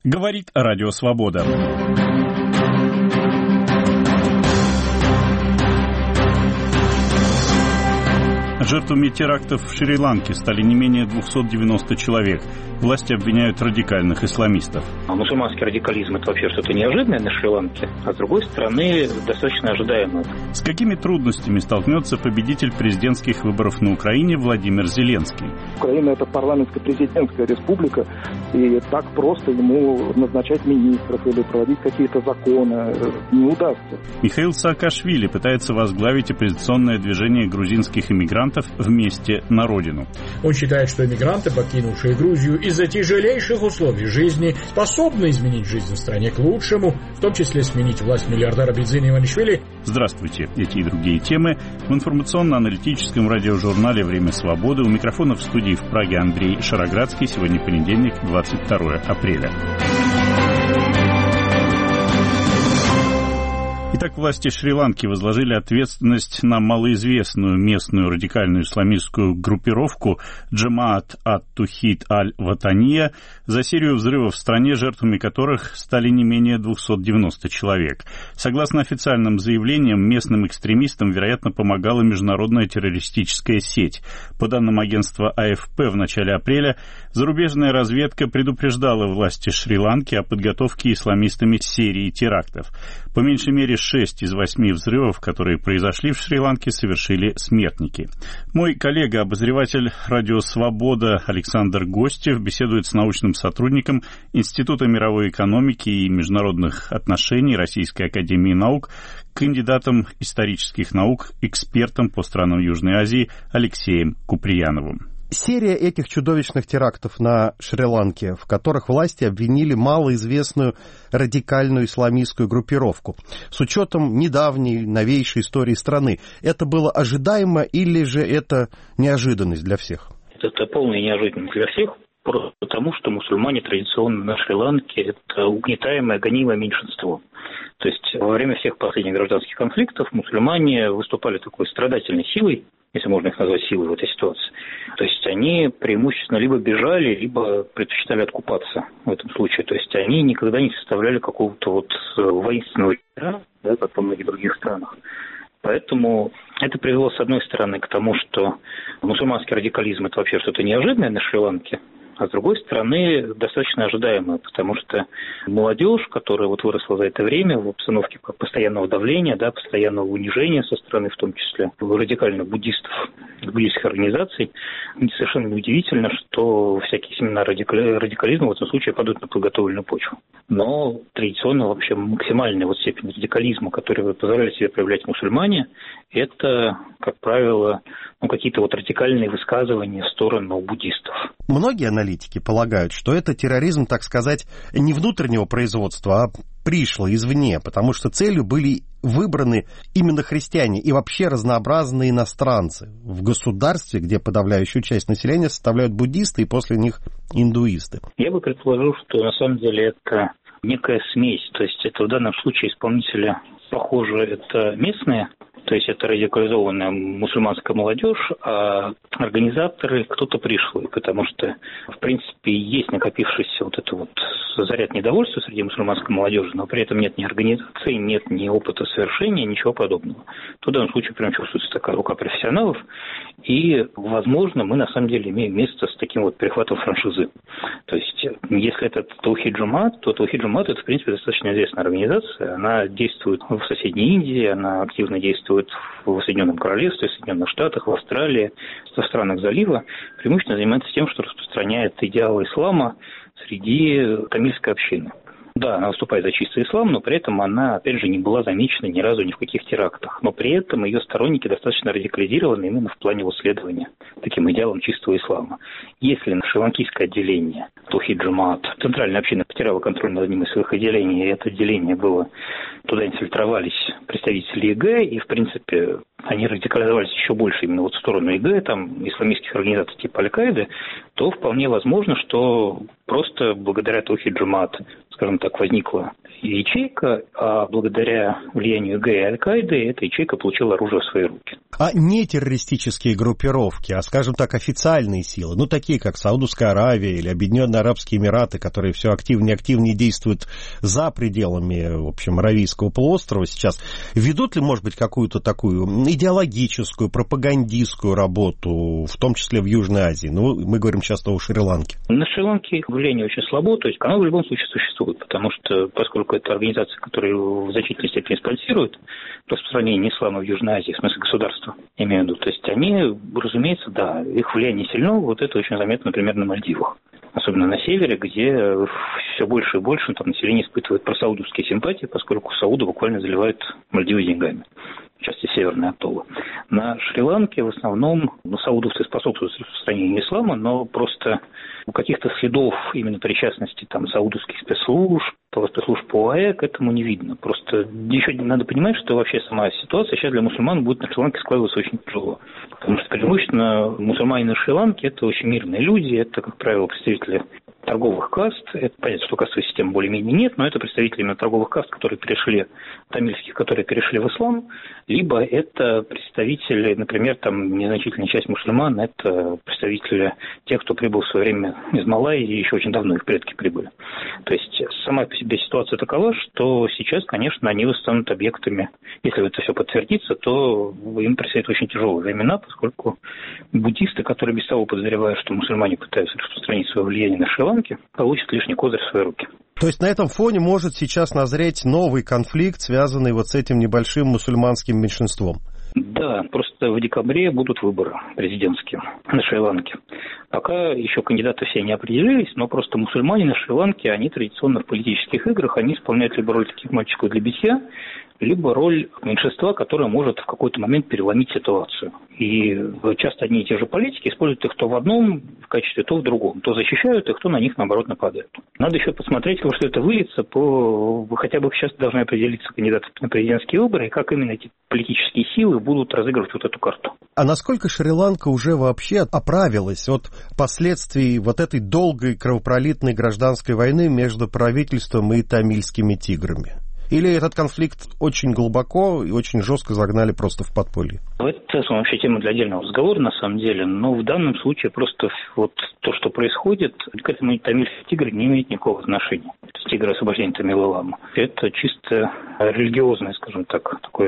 Говорит Радио Свобода. Жертвами терактов в Шри-Ланке стали не менее 290 человек. Власти обвиняют радикальных исламистов. Мусульманский радикализм – это вообще что-то неожиданное на Шри-Ланке, а с другой стороны, достаточно ожидаемое. С какими трудностями столкнется победитель президентских выборов на Украине Владимир Зеленский? Украина – это парламентско-президентская республика, и так просто ему назначать министров или проводить какие-то законы не удастся. Михаил Саакашвили пытается возглавить оппозиционное движение грузинских иммигрантов «Вместе на родину». Он считает, что иммигранты, покинувшие Грузию из-за тяжелейших условий жизни, способны изменить жизнь в стране к лучшему, в том числе сменить власть миллиардера Бензина Иванишвили. Здравствуйте. Эти и другие темы в информационно-аналитическом радиожурнале «Время свободы». У микрофона в студии в Праге Андрей Шароградский. Сегодня понедельник, 22 апреля. Итак, власти Шри-Ланки возложили ответственность на малоизвестную местную радикальную исламистскую группировку Джамаат ат-Тухид аль-Ватания за серию взрывов в стране, жертвами которых стали не менее 290 человек. Согласно официальным заявлениям, местным экстремистам, вероятно, помогала международная террористическая сеть. По данным агентства АФП, в начале апреля зарубежная разведка предупреждала власти Шри-Ланки о подготовке исламистами серии терактов. По меньшей мере 6 из 8 взрывов, которые произошли в Шри-Ланке, совершили смертники. Мой коллега, обозреватель «Радио Свобода» Александр Гостев беседует с научным сотрудником Института мировой экономики и международных отношений Российской академии наук, кандидатом исторических наук, экспертом по странам Южной Азии Алексеем Куприяновым. Серия этих чудовищных терактов на Шри-Ланке, в которых власти обвинили малоизвестную радикальную исламистскую группировку. С учетом недавней, новейшей истории страны, это было ожидаемо или же это неожиданность для всех? Это полная неожиданность для всех, просто потому что мусульмане традиционно на Шри-Ланке – это угнетаемое, гонимое меньшинство. То есть во время всех последних гражданских конфликтов мусульмане выступали такой страдательной силой, если можно их назвать силой в этой ситуации. То есть они преимущественно либо бежали, либо предпочитали откупаться в этом случае. То есть они никогда не составляли какого-то воинственного ядра, да, как во многих других странах. Поэтому это привело, с одной стороны, к тому, что мусульманский радикализм – это вообще что-то неожиданное на Шри-Ланке, а с другой стороны, достаточно ожидаемое, потому что молодежь, которая выросла за это время в обстановке постоянного давления, да, постоянного унижения со стороны, в том числе, радикальных буддистов, буддийских организаций, совершенно неудивительно, что всякие семена радикализма в этом случае падают на подготовленную почву. Но традиционно вообще максимальная степень радикализма, которую позволяли себе проявлять мусульмане, это, как правило, какие-то радикальные высказывания в сторону буддистов. Многие аналитики полагают, что это терроризм, так сказать, не внутреннего производства, а пришло извне, потому что целью были выбраны именно христиане и вообще разнообразные иностранцы в государстве, где подавляющую часть населения составляют буддисты и после них индуисты. Я бы предположил, что на самом деле это некая смесь, то есть это в данном случае исполнители, похоже, это местные, то есть это радикализованная мусульманская молодежь, а организаторы кто-то пришлый, потому что, в принципе, есть накопившийся заряд недовольства среди мусульманской молодежи, но при этом нет ни организации, нет ни опыта совершения, ничего подобного. То в данном случае прям чувствуется такая рука профессионалов, и, возможно, мы на самом деле имеем место с таким перехватом франшизы. То есть, если это Таухид Джамаат, то Таухид Джамаат – это, в принципе, достаточно известная организация, она действует в соседней Индии, она активно действует в Соединенном Королевстве, в Соединенных Штатах, в Австралии, в странах залива, преимущественно занимается тем, что распространяет идеалы ислама среди тамильской общины. Да, она выступает за чистый ислам, но при этом она, опять же, не была замечена ни разу ни в каких терактах. Но при этом ее сторонники достаточно радикализированы именно в плане следования таким идеалам чистого ислама. Если шри-ланкийское отделение Таухид Джамаат, центральная община, потеряла контроль над одним из своих отделений, и это отделение было, туда инфильтровались представители ЕГЭ, и, в принципе, они радикализовались еще больше именно вот в сторону ИГ, там, исламистских организаций типа Аль-Каиды, то вполне возможно, что просто благодаря Таухид Джамаат, скажем так, возникла ячейка, а благодаря влиянию ИГ и Аль-Каиды эта ячейка получила оружие в свои руки. А не террористические группировки, а, скажем так, официальные силы, ну, такие как Саудовская Аравия или Объединенные Арабские Эмираты, которые все активнее и активнее действуют за пределами, в общем, Аравийского полуострова сейчас, ведут ли, может быть, какую-то такую идеологическую, пропагандистскую работу, в том числе в Южной Азии? Ну, мы говорим часто о Шри-Ланке. На Шри-Ланке влияние очень слабо, то есть оно в любом случае существует, потому что, поскольку это организация, которая в значительной степени спонсирует распространение ислама в Южной Азии, в смысле государства, имею в виду, то есть они, разумеется, да, их влияние сильно, вот это очень заметно, например, на Мальдивах. Особенно на севере, где все больше и больше там население испытывает просаудовские симпатии, поскольку Сауды буквально заливают Мальдивы деньгами, в части северной атоллы. На Шри-Ланке в основном саудовцы способствуют распространению ислама, но просто каких-то следов именно причастности там саудовских спецслужб по ОАЭ к этому не видно. Просто еще надо понимать, что вообще сама ситуация сейчас для мусульман будет на Шри-Ланке складываться очень тяжело. Потому что преимущественно мусульмане на Шри-Ланке – это очень мирные люди, это, как правило, представители торговых каст. Это понятно, что кастовой системы более-менее нет, но это представители именно торговых каст, которые перешли, тамильских, которые перешли в ислам, либо это представители, например, там незначительная часть мусульман, это представители тех, кто прибыл в свое время из Малайзии, еще очень давно их предки прибыли. То есть сама по себе ситуация такова, что сейчас, конечно, они станут объектами, если это все подтвердится, то им предстоят очень тяжелые времена, поскольку буддисты, которые без того подозревают, что мусульмане пытаются распространить свое влияние на Шри-Ланке, получат лишний козырь в свои руки. То есть на этом фоне может сейчас назреть новый конфликт, связанный вот с этим небольшим мусульманским меньшинством? Да, просто в декабре будут выборы президентские на Шри-Ланке. Пока еще кандидаты все не определились, но просто мусульмане на Шри-Ланке, они традиционно в политических играх, они исполняют либо роль таких мальчиков для битья, либо роль меньшинства, которое может в какой-то момент переломить ситуацию. И часто одни и те же политики используют их то в одном качестве, то в другом. То защищают их, то на них, наоборот, нападают. Надо еще посмотреть, во что это выльется. Хотя бы сейчас должны определиться кандидаты на президентские выборы, и как именно эти политические силы будут разыгрывать вот эту карту. А насколько Шри-Ланка уже вообще оправилась от последствий вот этой долгой кровопролитной гражданской войны между правительством и тамильскими тиграми? Или этот конфликт очень глубоко и очень жестко загнали просто в подполье? Это вообще тема для отдельного разговора, на самом деле. Но в данном случае просто вот то, что происходит, к этому тамильские тигры не имеют никакого отношения. То есть тигры освобождения Тамила-Лама. Это чисто религиозное, скажем так, такое,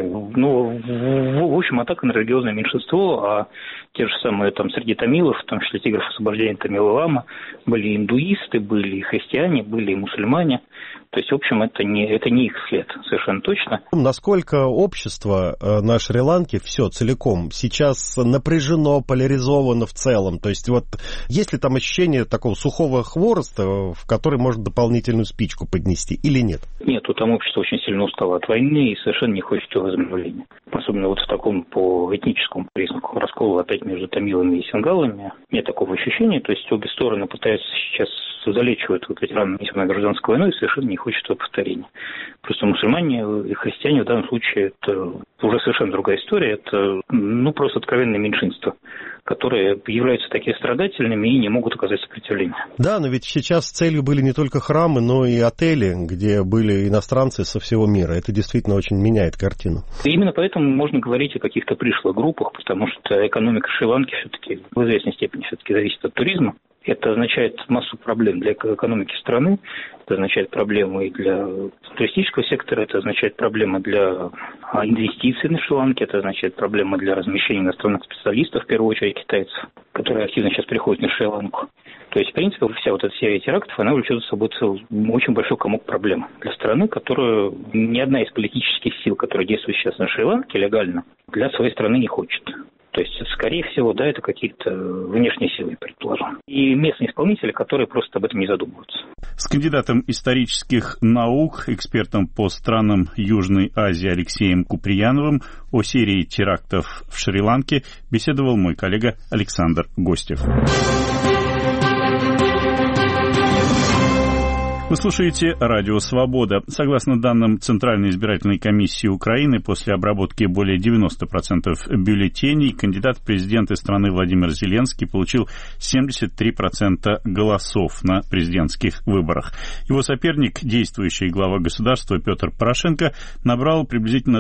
в общем, атака на религиозное меньшинство, а те же самые там среди тамилов, в том числе тигров освобождения Тамила-Лама, были индуисты, были и христиане, были и мусульмане. То есть, в общем, это не их след, совершенно точно. Насколько общество на Шри-Ланке все целиком сейчас напряжено, поляризовано в целом? То есть, вот есть ли там ощущение такого сухого хвороста, в который можно дополнительную спичку поднести, или нет? Нет, там общество очень сильно устало от войны и совершенно не хочет возобновления. Особенно вот в таком по этническому признаку раскола опять между тамилами и сингалами. Нет такого ощущения. То есть, обе стороны пытаются сейчас залечивать вот эти раны на гражданской войной и совершенно не хочет этого повторения. Просто мусульмане и христиане в данном случае это уже совершенно другая история. Это просто откровенное меньшинство, которые являются такими страдательными и не могут оказать сопротивление. Да, но ведь сейчас целью были не только храмы, но и отели, где были иностранцы со всего мира. Это действительно очень меняет картину. И именно поэтому можно говорить о каких-то пришлых группах, потому что экономика Шри-Ланки все-таки в известной степени все-таки зависит от туризма. Это означает массу проблем для экономики страны, это означает проблемы и для туристического сектора, это означает проблемы для инвестиций на Шри-Ланке, это означает проблемы для размещения иностранных специалистов, в первую очередь китайцев, которые активно сейчас приходят на Шри-Ланку. То есть, в принципе, вся вот эта серия терактов, она влечет за собой очень большой комок проблем для страны, которую ни одна из политических сил, которые действуют сейчас на Шри-Ланке легально, для своей страны не хочет. То есть, скорее всего, да, это какие-то внешние силы, предположим. И местные исполнители, которые просто об этом не задумываются. С кандидатом исторических наук, экспертом по странам Южной Азии Алексеем Куприяновым о серии терактов в Шри-Ланке беседовал мой коллега Александр Гостев. Вы слушаете «Радио Свобода». Согласно данным Центральной избирательной комиссии Украины, после обработки более 90% бюллетеней кандидат в президенты страны Владимир Зеленский получил 73% голосов на президентских выборах. Его соперник, действующий глава государства Петр Порошенко, набрал приблизительно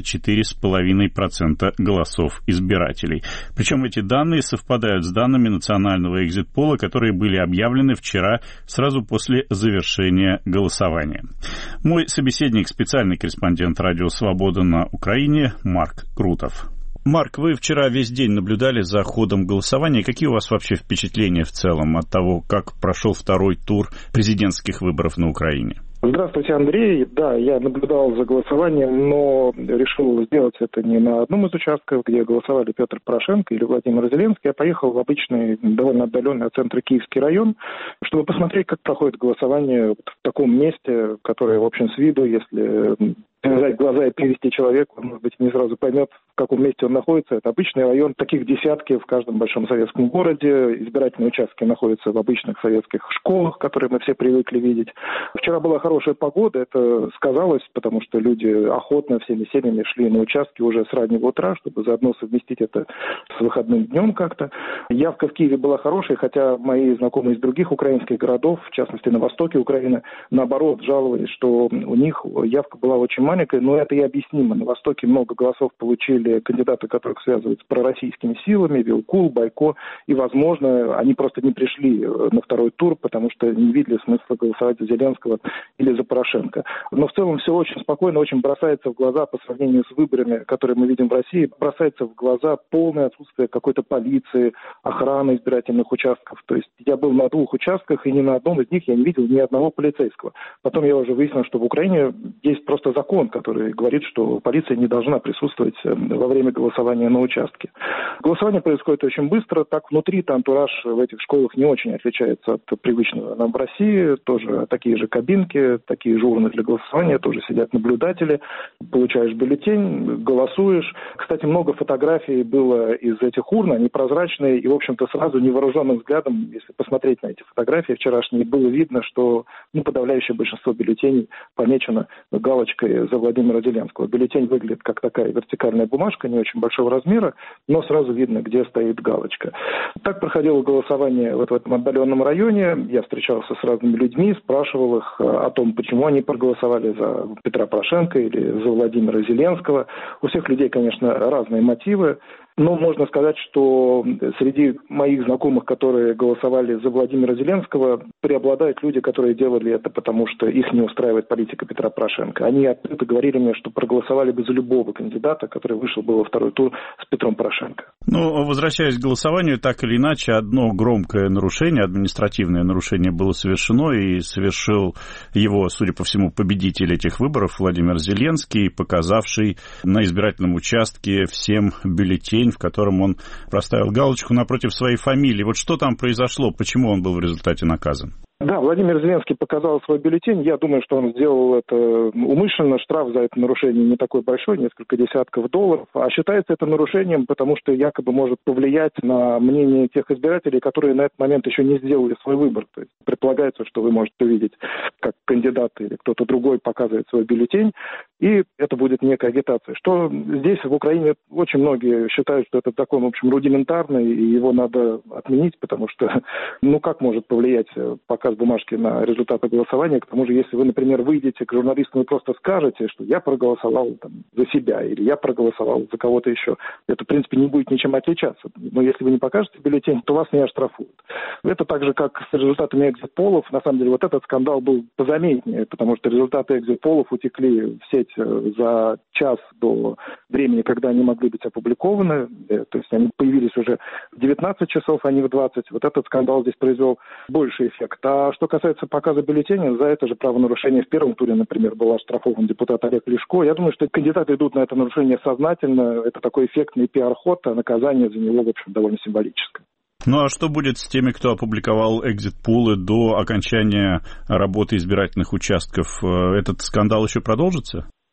24,5% голосов избирателей. Причем эти данные совпадают с данными национального экзит-пола, которые были объявлены вчера сразу после завершения голосования. Мой собеседник, специальный корреспондент «Радио Свобода» на Украине Марк Крутов. Марк, вы вчера весь день наблюдали за ходом голосования. Какие у вас вообще впечатления в целом от того, как прошел второй тур президентских выборов на Украине? Здравствуйте, Андрей. Да, я наблюдал за голосованием, но решил сделать это не на одном из участков, где голосовали Петр Порошенко или Владимир Зеленский. Я поехал в обычный, довольно отдаленный от центра Киевский район, чтобы посмотреть, как проходит голосование в таком месте, которое, в общем, с виду, если завязать глаза и перевести человека, он, может быть, не сразу поймет, в каком месте он находится. Это обычный район, таких десятки в каждом большом советском городе. Избирательные участки находятся в обычных советских школах, которые мы все привыкли видеть. Вчера была хорошая погода, это сказалось, потому что люди охотно всеми семьями шли на участки уже с раннего утра, чтобы заодно совместить это с выходным днем как-то. Явка в Киеве была хорошая, хотя мои знакомые из других украинских городов, в частности на востоке Украины, наоборот, жаловались, что у них явка была очень маленькая, но это и объяснимо. На Востоке много голосов получили кандидаты, которых связывают с пророссийскими силами, Вилкул, Байко, и, возможно, они просто не пришли на второй тур, потому что не видели смысла голосовать за Зеленского или за Порошенко. Но в целом все очень спокойно, очень бросается в глаза по сравнению с выборами, которые мы видим в России, бросается в глаза полное отсутствие какой-то полиции, охраны избирательных участков. То есть я был на 2 участках, и ни на одном из них я не видел ни одного полицейского. Потом я уже выяснил, что в Украине есть просто закон, который говорит, что полиция не должна присутствовать во время голосования на участке. Голосование происходит очень быстро, так внутри-то антураж в этих школах не очень отличается от привычного нам в России. Тоже такие же кабинки, такие же урны для голосования, тоже сидят наблюдатели. Получаешь бюллетень, голосуешь. Кстати, много фотографий было из этих урн, они прозрачные, и, в общем-то, сразу невооруженным взглядом, если посмотреть на эти фотографии вчерашние, было видно, что подавляющее большинство бюллетеней помечено галочкой за Владимира Зеленского. Бюллетень выглядит как такая вертикальная бумажка, не очень большого размера, но сразу видно, где стоит галочка. Так проходило голосование в этом отдаленном районе. Я встречался с разными людьми, спрашивал их о том, почему они проголосовали за Петра Порошенко или за Владимира Зеленского. У всех людей, конечно, разные мотивы. Но можно сказать, что среди моих знакомых, которые голосовали за Владимира Зеленского, преобладают люди, которые делали это, потому что их не устраивает политика Петра Порошенко. Они открыто говорили мне, что проголосовали бы за любого кандидата, который вышел бы во второй тур с Петром Порошенко. Ну, возвращаясь к голосованию, так или иначе, одно громкое нарушение, административное нарушение было совершено, и совершил его, судя по всему, победитель этих выборов Владимир Зеленский, показавший на избирательном участке всем бюллетень, в котором он проставил галочку напротив своей фамилии. Вот что там произошло, почему он был в результате наказан? Да, Владимир Зеленский показал свой бюллетень. Я думаю, что он сделал это умышленно. Штраф за это нарушение не такой большой, несколько десятков долларов. А считается это нарушением, потому что якобы может повлиять на мнение тех избирателей, которые на этот момент еще не сделали свой выбор. То есть предполагается, что вы можете увидеть, как кандидат или кто-то другой показывает свой бюллетень, и это будет некая агитация. Что здесь, в Украине, очень многие считают, что этот закон, в общем, рудиментарный, и его надо отменить, потому что, как может повлиять показ бумажки на результаты голосования. К тому же, если вы, например, выйдете к журналистам и просто скажете, что я проголосовал за себя или я проголосовал за кого-то еще, это, в принципе, не будет ничем отличаться. Но если вы не покажете бюллетень, то вас не оштрафуют. Это так же, как с результатами экзит-полов. На самом деле, вот этот скандал был позаметнее, потому что результаты экзит-полов утекли в сеть за час до времени, когда они могли быть опубликованы. То есть они появились уже в 19 часов, а не в 20. Вот этот скандал здесь произвел больший эффект. А что касается показа бюллетеней, за это же правонарушение в первом туре, например, был оштрафован депутат Олег Ляшко. Я думаю, что кандидаты идут на это нарушение сознательно. Это такой эффектный пиар-ход, а наказание за него, в общем, довольно символическое. Ну а что будет с теми, кто опубликовал экзит-пулы до окончания работы избирательных участков? Этот скандал еще продолжится?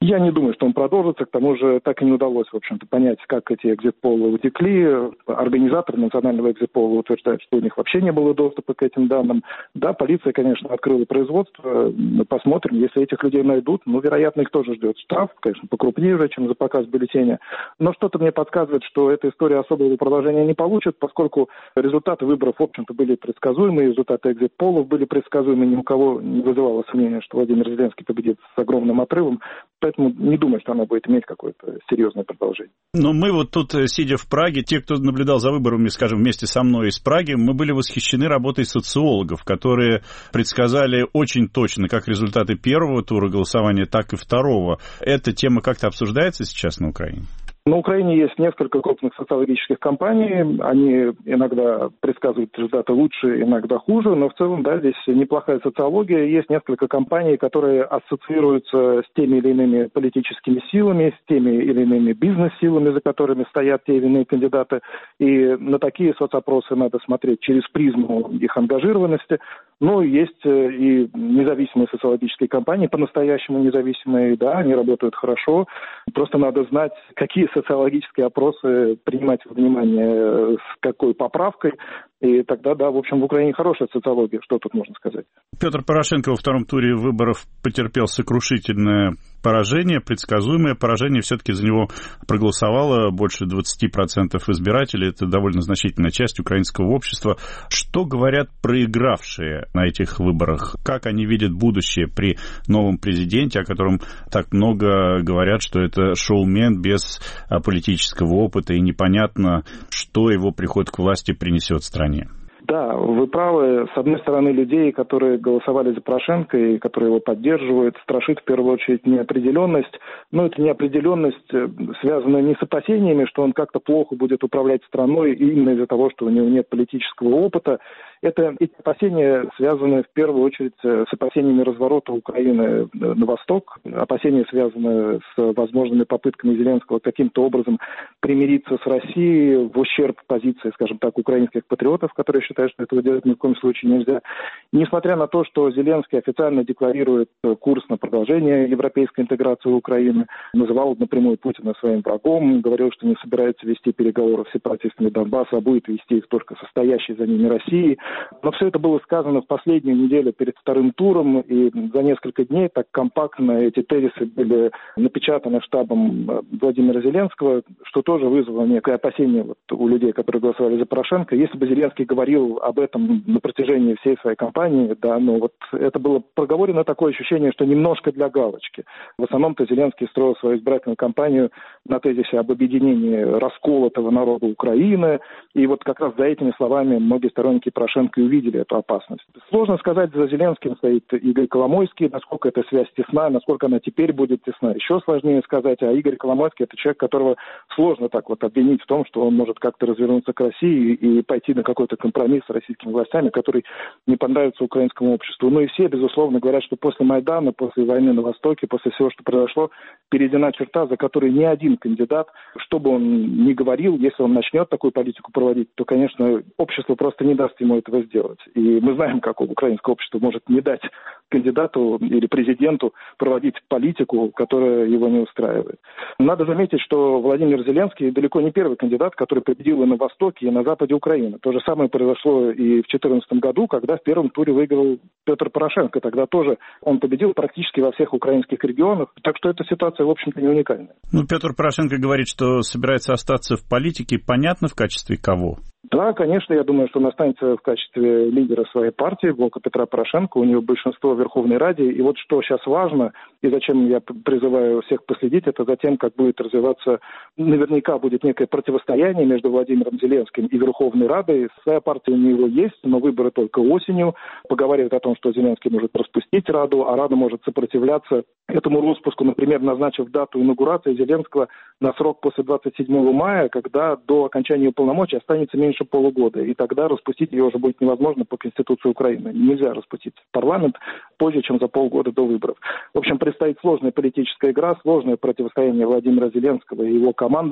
Я не думаю, что он продолжится. К тому же так и не удалось, в общем-то, понять, как эти экзит-полы утекли. Организаторы национального экзит-пола утверждают, что у них вообще не было доступа к этим данным. Да, полиция, конечно, открыла производство. Посмотрим, если этих людей найдут. Вероятно, их тоже ждет штраф, конечно, покрупнее уже, чем за показ бюллетеня. Но что-то мне подсказывает, что эта история особого продолжения не получит, поскольку результаты выборов, в общем-то, были предсказуемы, результаты экзит-полов были предсказуемы. Ни у кого не вызывало сомнения, что Владимир Зеленский победит с огромным отрывом. Поэтому не думаю, что она будет иметь какое-то серьезное продолжение. Но мы вот тут, сидя в Праге, те, кто наблюдал за выборами, скажем, вместе со мной из Праги, мы были восхищены работой социологов, которые предсказали очень точно как результаты первого тура голосования, так и второго. Эта тема как-то обсуждается сейчас на Украине? На Украине есть несколько крупных социологических компаний. Они иногда предсказывают результаты лучше, иногда хуже, но в целом, да, здесь неплохая социология. Есть несколько компаний, которые ассоциируются с теми или иными политическими силами, с теми или иными бизнес-силами, за которыми стоят те или иные кандидаты. И на такие соцопросы надо смотреть через призму их ангажированности. Но есть и независимые социологические компании, по-настоящему независимые, да, они работают хорошо. Просто надо знать, какие социологические опросы принимать во внимание, с какой поправкой. И тогда, да, в общем, в Украине хорошая социология, что тут можно сказать. Петр Порошенко во втором туре выборов потерпел сокрушительное поражение, предсказуемое поражение. Все-таки за него проголосовало больше 20% избирателей. Это довольно значительная часть украинского общества. Что говорят проигравшие на этих выборах? Как они видят будущее при новом президенте, о котором так много говорят, что это шоумен без политического опыта, и непонятно, что его приход к власти принесет стране? Да, вы правы. С одной стороны, людей, которые голосовали за Порошенко и которые его поддерживают, страшит в первую очередь неопределенность. Но эта неопределенность связана не с опасениями, что он как-то плохо будет управлять страной именно из-за того, что у него нет политического опыта. Эти опасения связаны в первую очередь с опасениями разворота Украины на восток. Опасения связаны с возможными попытками Зеленского каким-то образом примириться с Россией в ущерб позиции, скажем так, украинских патриотов, которые считают, что этого делать ни в коем случае нельзя. Несмотря на то, что Зеленский официально декларирует курс на продолжение европейской интеграции Украины, называл напрямую Путина своим врагом, говорил, что не собирается вести переговоры с сепаратистами Донбасса, а будет вести их только состоящей за ними России. Но все это было сказано в последнюю неделю перед вторым туром, и за несколько дней так компактно эти тезисы были напечатаны штабом Владимира Зеленского, что тоже вызвало некое опасение у людей, которые голосовали за Порошенко. Если бы Зеленский говорил об этом на протяжении всей своей кампании, да, но вот это было проговорено, такое ощущение, что немножко для галочки. В основном-то Зеленский строил свою избирательную кампанию на тезисе об объединении расколотого народа Украины, и вот как раз за этими словами многие сторонники Порошенко и увидели эту опасность. Сложно сказать, за Зеленским стоит Игорь Коломойский, насколько эта связь тесна, насколько она теперь будет тесна. Еще сложнее сказать, а Игорь Коломойский — это человек, которого сложно так вот обвинить в том, что он может как-то развернуться к России и пойти на какой-то компромисс с российскими властями, который не понравится украинскому обществу. Ну и все, безусловно, говорят, что после Майдана, после войны на Востоке, после всего, что произошло, перейдена черта, за которой ни один кандидат, что бы он ни говорил, если он начнет такую политику проводить, то, конечно, общество просто не даст ему этого сделать. И мы знаем, как украинское общество может не дать кандидату или президенту проводить политику, которая его не устраивает. Надо заметить, что Владимир Зеленский далеко не первый кандидат, который победил и на Востоке, и на Западе Украины. То же самое произошло и в 2014 году, когда в первом туре выиграл Петр Порошенко. Тогда тоже он победил практически во всех украинских регионах. Так что эта ситуация, в общем-то, не уникальная. Петр Порошенко говорит, что собирается остаться в политике. Понятно, в качестве кого? Да, конечно, я думаю, что он останется в качестве лидера своей партии, блока Петра Порошенко. У него большинство в Верховной Раде. И вот что сейчас важно, и зачем я призываю всех последить, это за тем, как будет развиваться, наверняка будет некое противостояние между Владимиром Зеленским и Верховной Радой. Своя партия у него есть, но выборы только осенью. Поговаривают о том, что Зеленский может распустить Раду, а Рада может сопротивляться этому распуску, например, назначив дату инаугурации Зеленского на срок после 27 мая, когда до окончания полномочий останется меньше полугода. И тогда распустить ее уже будет невозможно по Конституции Украины. Нельзя распустить парламент позже, чем за полгода до выборов. В общем, предстоит сложная политическая игра, сложное противостояние Владимира Зеленского и его команды.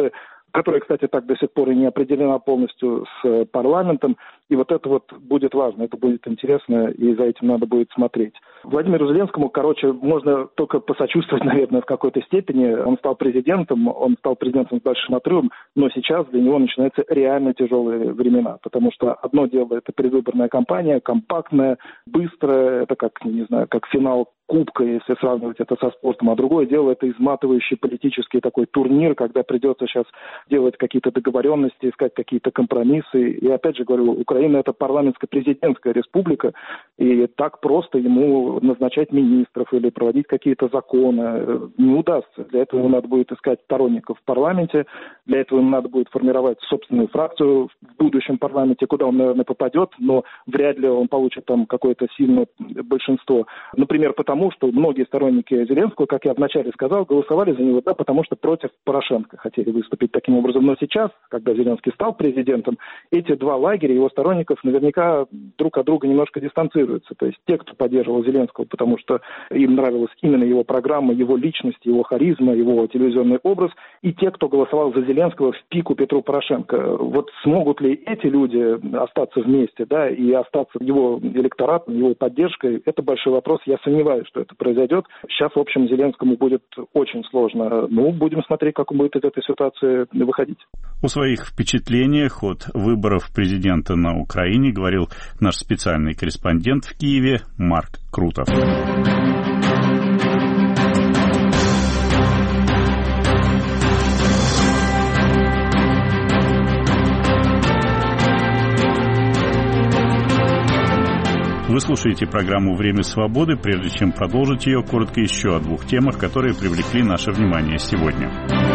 которая, кстати, так до сих пор и не определена полностью с парламентом. И вот это вот будет важно, это будет интересно, и за этим надо будет смотреть. Владимиру Зеленскому, можно только посочувствовать, наверное, в какой-то степени. Он стал президентом с большим отрывом, но сейчас для него начинаются реально тяжелые времена, потому что одно дело — это предвыборная кампания, компактная, быстрая, это как финал Кубка, если сравнивать это со спортом, а другое дело — это изматывающий политический такой турнир, когда придется сейчас делать какие-то договоренности, искать какие-то компромиссы. И опять же говорю, Украина — это парламентско-президентская республика, и так просто ему назначать министров или проводить какие-то законы не удастся. Для этого ему надо будет искать сторонников в парламенте, для этого ему надо будет формировать собственную фракцию в будущем парламенте, куда он, наверное, попадет, но вряд ли он получит там какое-то сильное большинство. Например, потому что многие сторонники Зеленского, как я вначале сказал, голосовали за него, потому что против Порошенко хотели выступить таким образом. Но сейчас, когда Зеленский стал президентом, эти два лагеря его сторонников наверняка друг от друга немножко дистанцируются. То есть те, кто поддерживал Зеленского, потому что им нравилась именно его программа, его личность, его харизма, его телевизионный образ, и те, кто голосовал за Зеленского в пику Петру Порошенко. Вот смогут ли эти люди остаться вместе, и остаться его электоратом, его поддержкой, это большой вопрос. Я сомневаюсь, что это произойдет. Сейчас, в общем, Зеленскому будет очень сложно. Будем смотреть, как он будет из этой ситуации выходить. О своих впечатлениях от выборов президента на Украине говорил наш специальный корреспондент в Киеве Марк Крутов. Вы слушаете программу «Время свободы». Прежде чем продолжить ее, коротко еще о двух темах, которые привлекли наше внимание сегодня.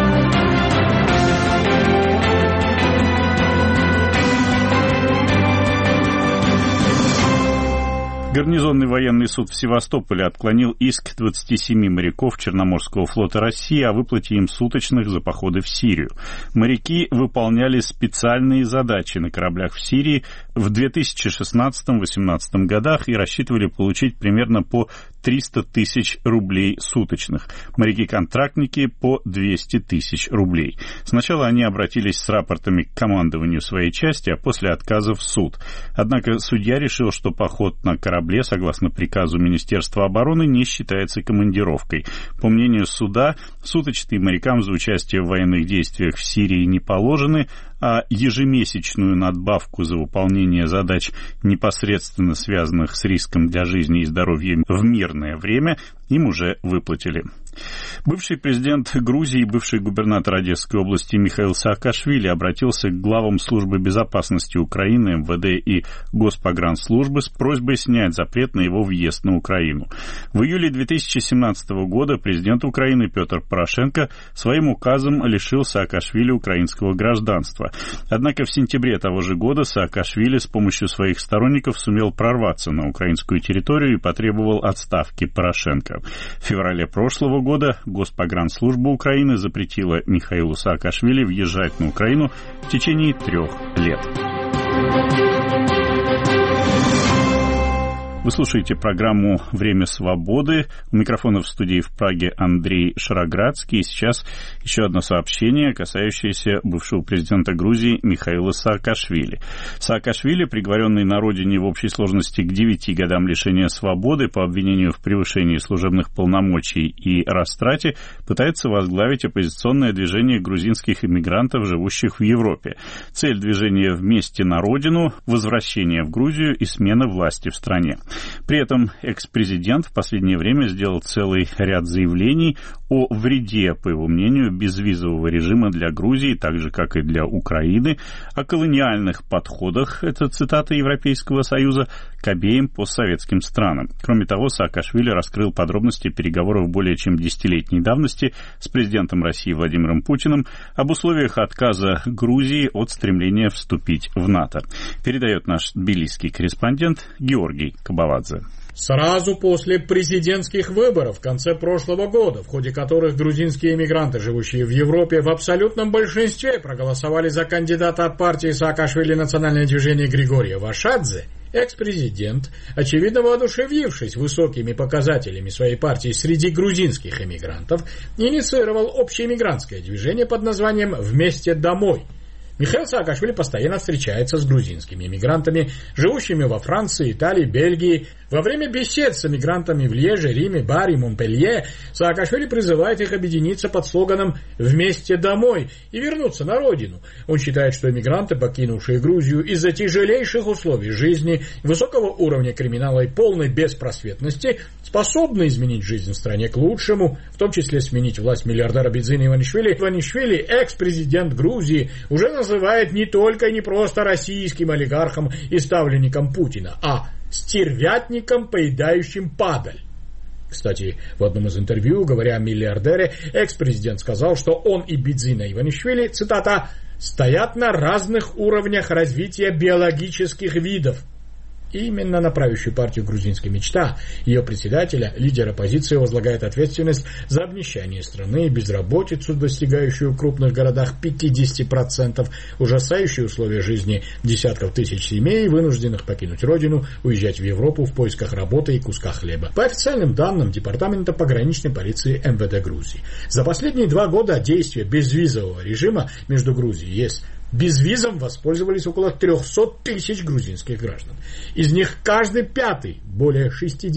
Гарнизонный военный суд в Севастополе отклонил иск 27 моряков Черноморского флота России о выплате им суточных за походы в Сирию. Моряки выполняли специальные задачи на кораблях в Сирии в 2016-2018 годах и рассчитывали получить примерно по 300 тысяч рублей суточных. Моряки-контрактники по 200 тысяч рублей. Сначала они обратились с рапортами к командованию своей части, а после отказа в суд. Однако судья решил, что поход на корабле, согласно приказу Министерства обороны, не считается командировкой. По мнению суда, суточные морякам за участие в военных действиях в Сирии не положены, а ежемесячную надбавку за выполнение задач, непосредственно связанных с риском для жизни и здоровья в мирное время, им уже выплатили. Бывший президент Грузии и бывший губернатор Одесской области Михаил Саакашвили обратился к главам службы безопасности Украины, МВД и Госпогранслужбы с просьбой снять запрет на его въезд на Украину. В июле 2017 года президент Украины Петр Порошенко своим указом лишил Саакашвили украинского гражданства. Однако в сентябре того же года Саакашвили с помощью своих сторонников сумел прорваться на украинскую территорию и потребовал отставки Порошенко. В феврале прошлого года Госпогранслужба Украины запретила Михаилу Саакашвили въезжать на Украину в течение 3 лет. Вы слушаете программу «Время свободы». У микрофона в студии в Праге Андрей Шароградский. И сейчас еще одно сообщение, касающееся бывшего президента Грузии Михаила Саакашвили. Саакашвили, приговоренный на родине в общей сложности к 9 годам лишения свободы по обвинению в превышении служебных полномочий и растрате, пытается возглавить оппозиционное движение грузинских иммигрантов, живущих в Европе. Цель движения «Вместе на родину» — возвращение в Грузию и смена власти в стране. При этом экс-президент в последнее время сделал целый ряд заявлений о вреде, по его мнению, безвизового режима для Грузии, так же, как и для Украины, о колониальных подходах, это цитата Европейского Союза, к обеим постсоветским странам. Кроме того, Саакашвили раскрыл подробности переговоров более чем 10-летней давности с президентом России Владимиром Путиным об условиях отказа Грузии от стремления вступить в НАТО. Передает наш тбилисский корреспондент Георгий Кабавадзе. Сразу после президентских выборов в конце прошлого года, в ходе которых грузинские эмигранты, живущие в Европе, в абсолютном большинстве проголосовали за кандидата от партии Саакашвили «Национальное движение» Григория Вашадзе, Экс-президент, очевидно воодушевившись высокими показателями своей партии среди грузинских эмигрантов, инициировал общеэмигрантское движение под названием «Вместе домой». Михаил Саакашвили постоянно встречается с грузинскими эмигрантами, живущими во Франции, Италии, Бельгии. Во время бесед с эмигрантами в Льеже, Риме, Баре, Монпелье Саакашвили призывает их объединиться под слоганом «Вместе домой» и вернуться на родину. Он считает, что эмигранты, покинувшие Грузию из-за тяжелейших условий жизни, высокого уровня криминала и полной беспросветности, способны изменить жизнь в стране к лучшему, в том числе сменить власть миллиардера Бидзина Иванишвили. Иванишвили, экс-президент Грузии, уже называет не только и не просто российским олигархом и ставленником Путина, а стервятником, поедающим падаль. Кстати, в одном из интервью, говоря о миллиардере, экс-президент сказал, что он и Бидзина Иванишвили, цитата, «стоят на разных уровнях развития биологических видов». И именно на правящую партию «Грузинская мечта», ее председателя, лидер оппозиции, возлагает ответственность за обнищание страны, безработицу, достигающую в крупных городах 50%, ужасающие условия жизни десятков тысяч семей, вынужденных покинуть родину, уезжать в Европу в поисках работы и куска хлеба. По официальным данным Департамента пограничной полиции МВД Грузии, за последние 2 года действия безвизового режима между Грузией и ЕС безвизом воспользовались около 300 тысяч грузинских граждан. Из них каждый 5, более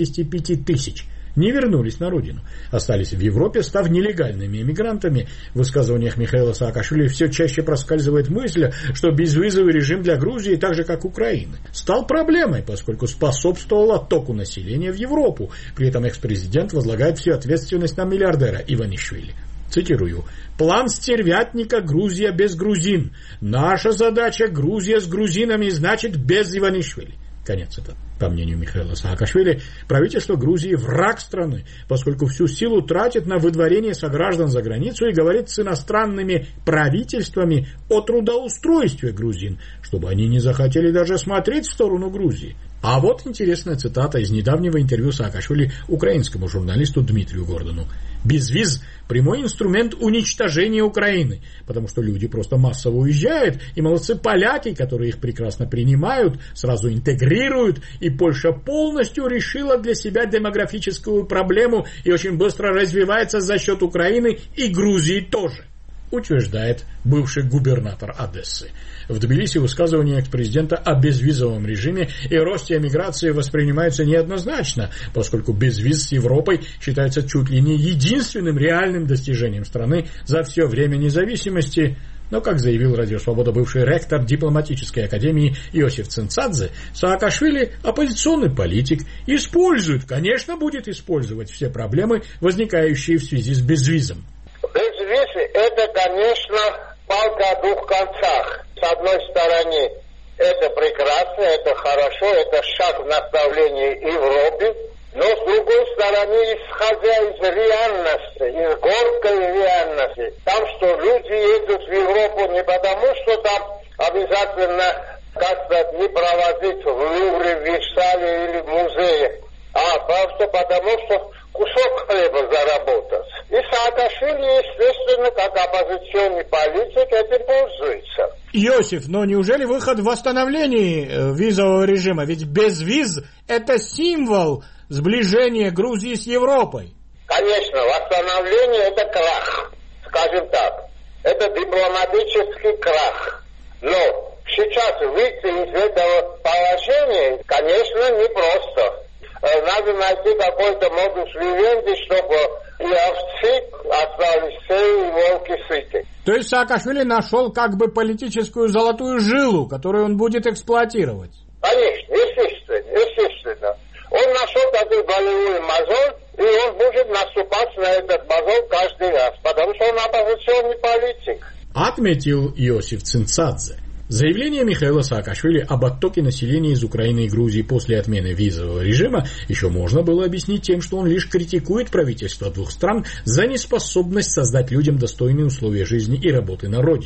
65 тысяч, не вернулись на родину. Остались в Европе, став нелегальными эмигрантами. В высказываниях Михаила Саакашвили все чаще проскальзывает мысль, что безвизовый режим для Грузии, так же как Украины, стал проблемой, поскольку способствовал оттоку населения в Европу. При этом экс-президент возлагает всю ответственность на миллиардера Иванишвили. Цитирую. «План стервятника «Грузия без грузин». Наша задача «Грузия с грузинами» значит без Иванишвили». Конец цитаты. По мнению Михаила Саакашвили, правительство Грузии враг страны, поскольку всю силу тратит на выдворение сограждан за границу и говорит с иностранными правительствами о трудоустройстве грузин, чтобы они не захотели даже смотреть в сторону Грузии. А вот интересная цитата из недавнего интервью Саакашвили украинскому журналисту Дмитрию Гордону. «Безвиз – прямой инструмент уничтожения Украины, потому что люди просто массово уезжают, и молодцы поляки, которые их прекрасно принимают, сразу интегрируют, и Польша полностью решила для себя демографическую проблему и очень быстро развивается за счет Украины и Грузии тоже», утверждает бывший губернатор Одессы. В Тбилиси высказывания экс-президента о безвизовом режиме и росте эмиграции воспринимаются неоднозначно, поскольку безвиз с Европой считается чуть ли не единственным реальным достижением страны за все время независимости. Но, как заявил Радио Свобода бывший ректор дипломатической академии Иосиф Цинцадзе, Саакашвили, оппозиционный политик, использует, конечно, будет использовать все проблемы, возникающие в связи с безвизом. Безвиз – это, конечно, палка о 2 концах. С одной стороны, это прекрасно, это хорошо, это шаг в направлении Европы, но с другой стороны, исходя из реальности, из горькой реальности, там, что люди едут в Европу не потому, что там обязательно как-то не проводить в Лувре, в Версале или в музее, а просто потому, что кусок хлеба заработать. И Саакашвили, естественно, как оппозиционный политик, этим пользуется. Иосиф, но неужели выход в восстановлении визового режима? Ведь безвиз – это символ сближения Грузии с Европой. Конечно, восстановление – это крах, скажем так. Это дипломатический крах. Но сейчас выйти из этого положения, конечно, непросто. Надо найти какой-то модус вивенди, чтобы и овцы остались все, и волки сыты. То есть Саакашвили нашел как бы политическую золотую жилу, которую он будет эксплуатировать? Конечно, естественно. Он нашел такой болевой мозоль, и он будет наступать на этот мозоль каждый раз, потому что он оппозиционный политик. Отметил Иосиф Цинцадзе. Заявление Михаила Саакашвили об оттоке населения из Украины и Грузии после отмены визового режима еще можно было объяснить тем, что он лишь критикует правительства 2 стран за неспособность создать людям достойные условия жизни и работы на родине.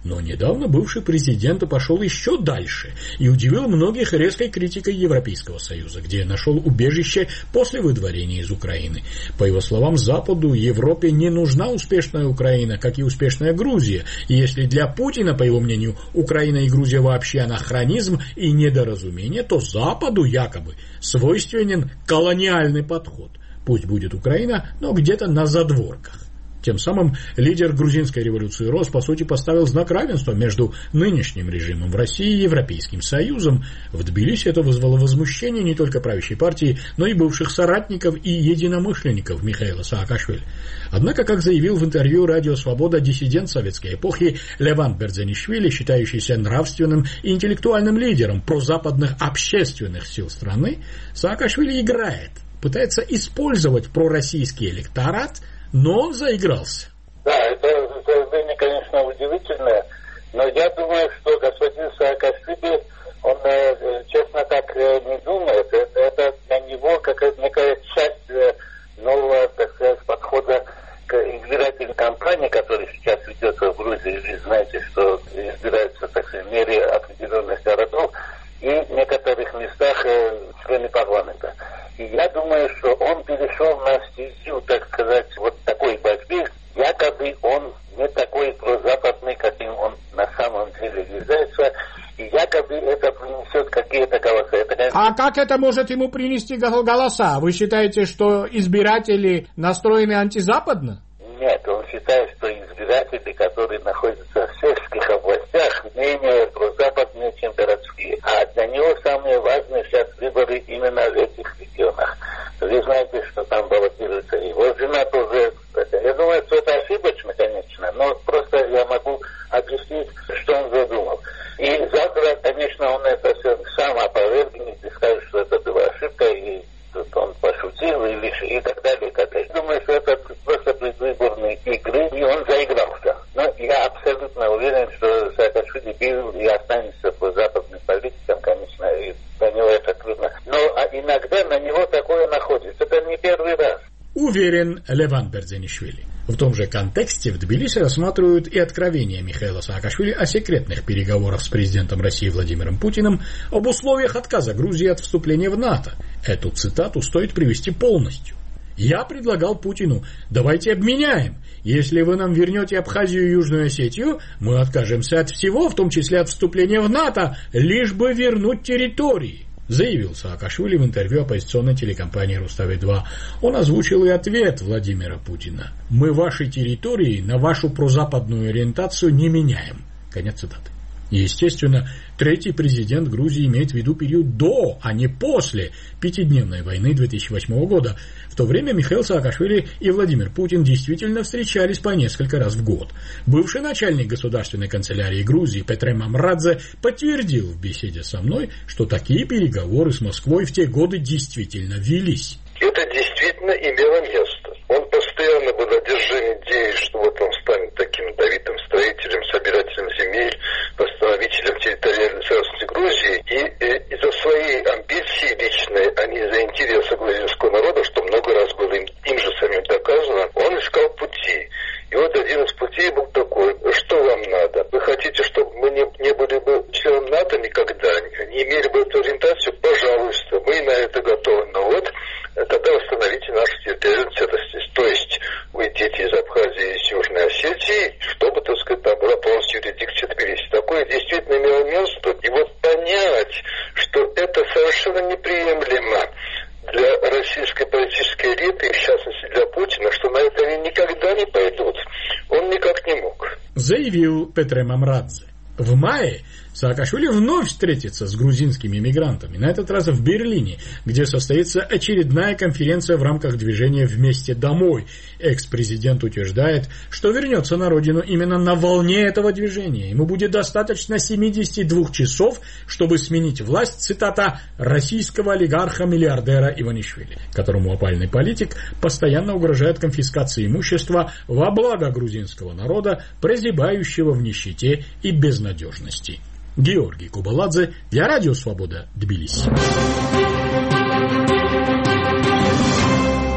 Но недавно бывший президент пошел еще дальше и удивил многих резкой критикой Европейского Союза, где нашел убежище после выдворения из Украины. По его словам, Западу, Европе не нужна успешная Украина, как и успешная Грузия. И если для Путина, по его мнению, Украина и Грузия вообще анахронизм и недоразумение, то Западу якобы свойственен колониальный подход. Пусть будет Украина, но где-то на задворках. Тем самым лидер грузинской революции РОС, по сути, поставил знак равенства между нынешним режимом в России и Европейским Союзом. В Тбилиси это вызвало возмущение не только правящей партии, но и бывших соратников и единомышленников Михаила Саакашвили. Однако, как заявил в интервью «Радио Свобода» диссидент советской эпохи Леван Берзанишвили, считающийся нравственным и интеллектуальным лидером прозападных общественных сил страны, Саакашвили играет, пытается использовать пророссийский электорат, но он заигрался. Да, это заявление, конечно, удивительное, но я думаю, что господин Саакашвили, он, честно, так не думает. Это для него какая-то некая часть нового, так сказать, подхода к избирательной кампании, которая сейчас ведется в Грузии. Вы знаете, что избираются, так сказать, в мере определенных городов и в некоторых местах члены парламента. И я думаю, что он перешел на стезю, так сказать, вот такой борьбы. Якобы он не такой прозападный, каким он на самом деле является. И якобы это принесет какие-то голоса. Это, конечно... А как это может ему принести голоса? Вы считаете, что избиратели настроены антизападно? Нет, он считает, что избиратели, которые находятся в сельских областях, менее прозападные, чем городские. А для него самые важные сейчас выборы именно в этих регионах. Вы знаете, что там баллотируется его жена тоже. Я думаю, что это ошибочно, конечно, но просто я могу объяснить, что он задумал. И завтра, конечно, он это все сам опровергнет и скажет, что это была ошибка, и он пошутил, и так далее, и так далее. Думаю, что это просто предвыборные игры, и он заигрался. Но я абсолютно уверен, что Саакашвили был и останется по западным политикам, конечно, и для него это трудно. Но иногда на него такое находится. Это не первый раз. Уверен Леван Берзанишвили. В том же контексте в Тбилиси рассматривают и откровения Михаила Саакашвили о секретных переговорах с президентом России Владимиром Путиным об условиях отказа Грузии от вступления в НАТО. Эту цитату стоит привести полностью. «Я предлагал Путину: давайте обменяем. Если вы нам вернете Абхазию и Южную Осетию, мы откажемся от всего, в том числе от вступления в НАТО, лишь бы вернуть территории», заявил Саакашвили в интервью оппозиционной телекомпании «Рустави-2». Он озвучил и ответ Владимира Путина: «Мы ваши территории на вашу прозападную ориентацию не меняем». Конец цитаты. Естественно, третий президент Грузии имеет в виду период до, а не после пятидневной войны 2008 года. В то время Михаил Саакашвили и Владимир Путин действительно встречались по несколько раз в год. Бывший начальник государственной канцелярии Грузии Петре Мамрадзе подтвердил в беседе со мной, что такие переговоры с Москвой в те годы действительно велись. Это действительно имело место. Он постоянно был одержим идеей, что вот он станет таким давитым строителем, собирателем земель, восстановителем территориальной целостности Грузии. И из-за своей амбиции личной, а не из-за интереса грузинского народа, что много раз было им же самим доказано, он искал пути. И вот один из путей был такой: что вам надо? Вы хотите, чтобы мы не были бы членом НАТО никогда, не имели бы эту ориентацию? Пожалуйста, мы на это готовы. Но вот тогда восстановите нашу территориальную целостность. То есть уйдите из Абхазии и из Южной Осетии, чтобы, так сказать, там была полностью юрисдикция Тбилиси. Такое действительно имело место. И вот понять, что это совершенно неприемлемо для российской политической элиты, и в частности для Путина, что на это они никогда не пойдут, он никак не мог. Заявил Петре Мамрадзе. В мае Саакашвили вновь встретится с грузинскими мигрантами, на этот раз в Берлине, где состоится очередная конференция в рамках движения «Вместе домой». Экс-президент утверждает, что вернется на родину именно на волне этого движения. Ему будет достаточно 72 часов, чтобы сменить власть, цитата, «российского олигарха-миллиардера Иванишвили», которому опальный политик постоянно угрожает конфискацией имущества во благо грузинского народа, прозябающего в нищете и безнадежности. Георгий Кубаладзе для Радио Свобода, Тбилиси.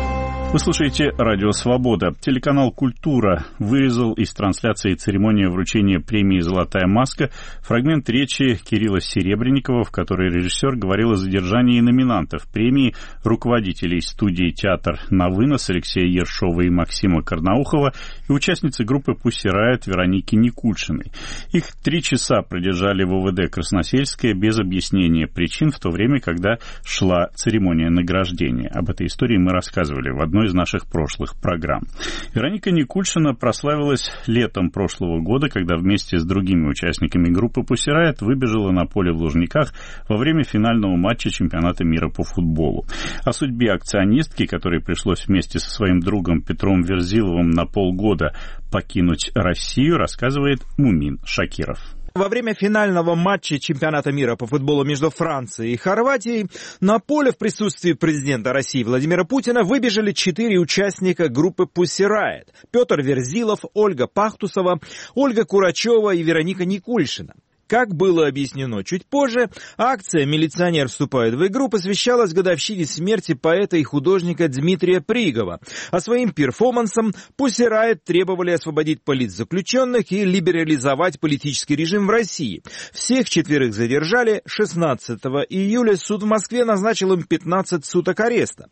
Вы слушаете «Радио Свобода». Телеканал «Культура» вырезал из трансляции церемонии вручения премии «Золотая маска» фрагмент речи Кирилла Серебренникова, в которой режиссер говорил о задержании номинантов премии, руководителей студии «Театр на вынос» Алексея Ершова и Максима Карнаухова и участницы группы «Пусси Райот» Вероники Никульшиной. Их 3 часа продержали в ОВД Красносельское без объяснения причин, в то время, когда шла церемония награждения. Об этой истории мы рассказывали в одной из наших прошлых программ. Вероника Никульшина прославилась летом прошлого года, когда вместе с другими участниками группы «Пусси Райот» выбежала на поле в Лужниках во время финального матча чемпионата мира по футболу. О судьбе акционистки, которой пришлось вместе со своим другом Петром Верзиловым на полгода покинуть Россию, рассказывает Мумин Шакиров. Во время финального матча чемпионата мира по футболу между Францией и Хорватией на поле в присутствии президента России Владимира Путина выбежали 4 участника группы «Пусси Райот» – Петр Верзилов, Ольга Пахтусова, Ольга Курачева и Вероника Никульшина. Как было объяснено чуть позже, акция «Милиционер вступает в игру» посвящалась годовщине смерти поэта и художника Дмитрия Пригова. А своим перформансом «Пусси Райот» требовали освободить политзаключенных и либерализовать политический режим в России. Всех 4 задержали. 16 июля суд в Москве назначил им 15 суток ареста.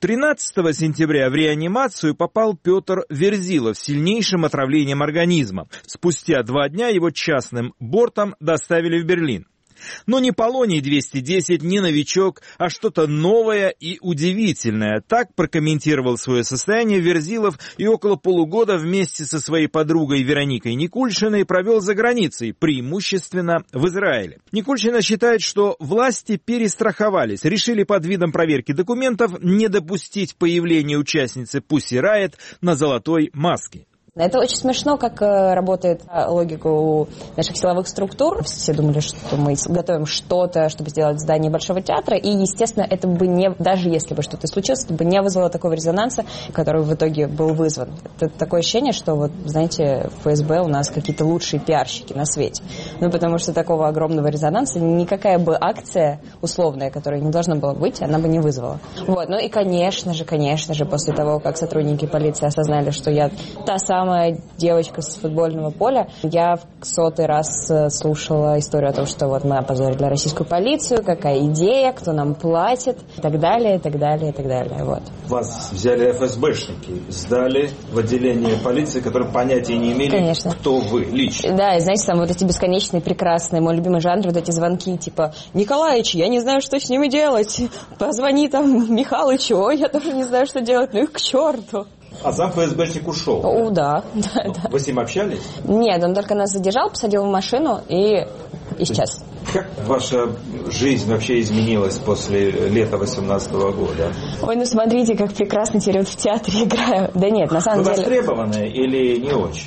13 сентября в реанимацию попал Петр Верзилов с сильнейшим отравлением организма. Спустя 2 дня его частным бортом доставили в Берлин. Но не Полоний-210, не новичок, а что-то новое и удивительное. Так прокомментировал свое состояние Верзилов и около полугода вместе со своей подругой Вероникой Никульшиной провел за границей, преимущественно в Израиле. Никульшина считает, что власти перестраховались, решили под видом проверки документов не допустить появления участницы «Пусси Райот» на золотой маске. Это очень смешно, как работает логика у наших силовых структур. Все думали, что мы готовим что-то, чтобы сделать здание Большого театра, и, естественно, это бы не, даже если бы что-то случилось, это бы не вызвало такого резонанса, который в итоге был вызван. Это такое ощущение, что, вот, знаете, в ФСБ у нас какие-то лучшие пиарщики на свете. Ну, потому что такого огромного резонанса никакая бы акция условная, которая не должна была быть, она бы не вызвала. Вот. Ну и, конечно же, после того, как сотрудники полиции осознали, что я та самая девочка с футбольного поля, я в 100-й раз слушала историю о том, что вот мы опозорили российскую полицию, какая идея, кто нам платит, и так далее, и так далее, и так далее. Вот. Вас взяли ФСБшники, сдали в отделение полиции, которые понятия не имели, конечно, кто вы лично. Да, и знаете, там вот эти бесконечные, прекрасные, мой любимый жанр, вот эти звонки, типа, Николаич, я не знаю, что с ними делать, позвони там Михалычу, ой, я тоже не знаю, что делать, ну их к черту. А сам ФСБшник ушел? Да. Вы с ним общались? Нет, он только нас задержал, посадил в машину и исчез. Как ваша жизнь вообще изменилась после лета 18-го года? Ой, ну смотрите, как прекрасно теперь вот в театре играю. Да нет, на самом деле... Востребованная или не очень?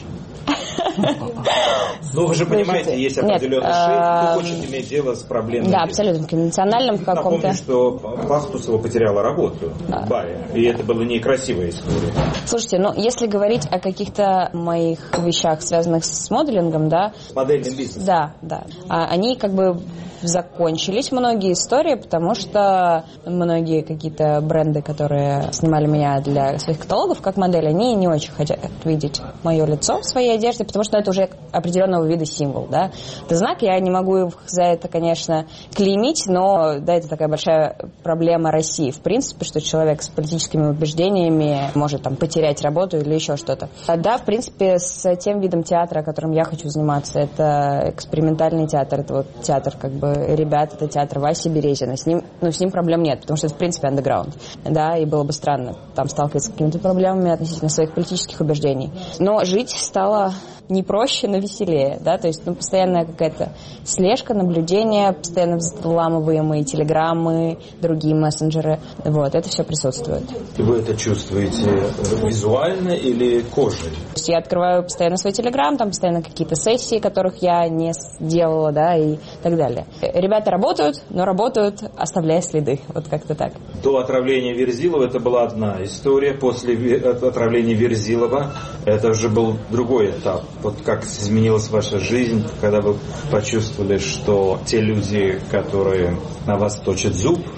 Ну, вы же понимаете, есть определенный шейк, кто хочет иметь дело с проблемой. Да, абсолютно, конвенциональным каком-то. Напомню, что Пахтусова потеряла работу в баре, и это была некрасивая история. Слушайте, ну, если говорить о каких-то моих вещах, связанных с моделингом, да... С модельным бизнесом. Да. Они как бы закончились, многие истории, потому что многие какие-то бренды, которые снимали меня для своих каталогов как модель, они не очень хотят видеть мое лицо в своей одежде, потому что это уже определенного вида символ, да. Это знак, я не могу их за это, конечно, клеймить, но, да, это такая большая проблема России, в принципе, что человек с политическими убеждениями может там потерять работу или еще что-то. Да, в принципе, с тем видом театра, которым я хочу заниматься, это экспериментальный театр, это вот театр как бы ребят, это театр Васи Березина, с ним проблем нет, потому что это, в принципе, андеграунд, да, и было бы странно там сталкиваться с какими-то проблемами относительно своих политических убеждений. Но жить стало не проще, но веселее, да, то есть, постоянная какая-то слежка, наблюдение, постоянно взламываемые телеграммы, другие мессенджеры, вот, это все присутствует. И вы это чувствуете визуально или кожей? То есть я открываю постоянно свой телеграм, там постоянно какие-то сессии, которых я не делала, да, и так далее. Ребята работают, но работают, оставляя следы, вот как-то так. До отравления Верзилова это была одна история, после отравления Верзилова это уже был другой этап. Вот как изменилась ваша жизнь, когда вы почувствовали, что те люди, которые на вас точат зуб,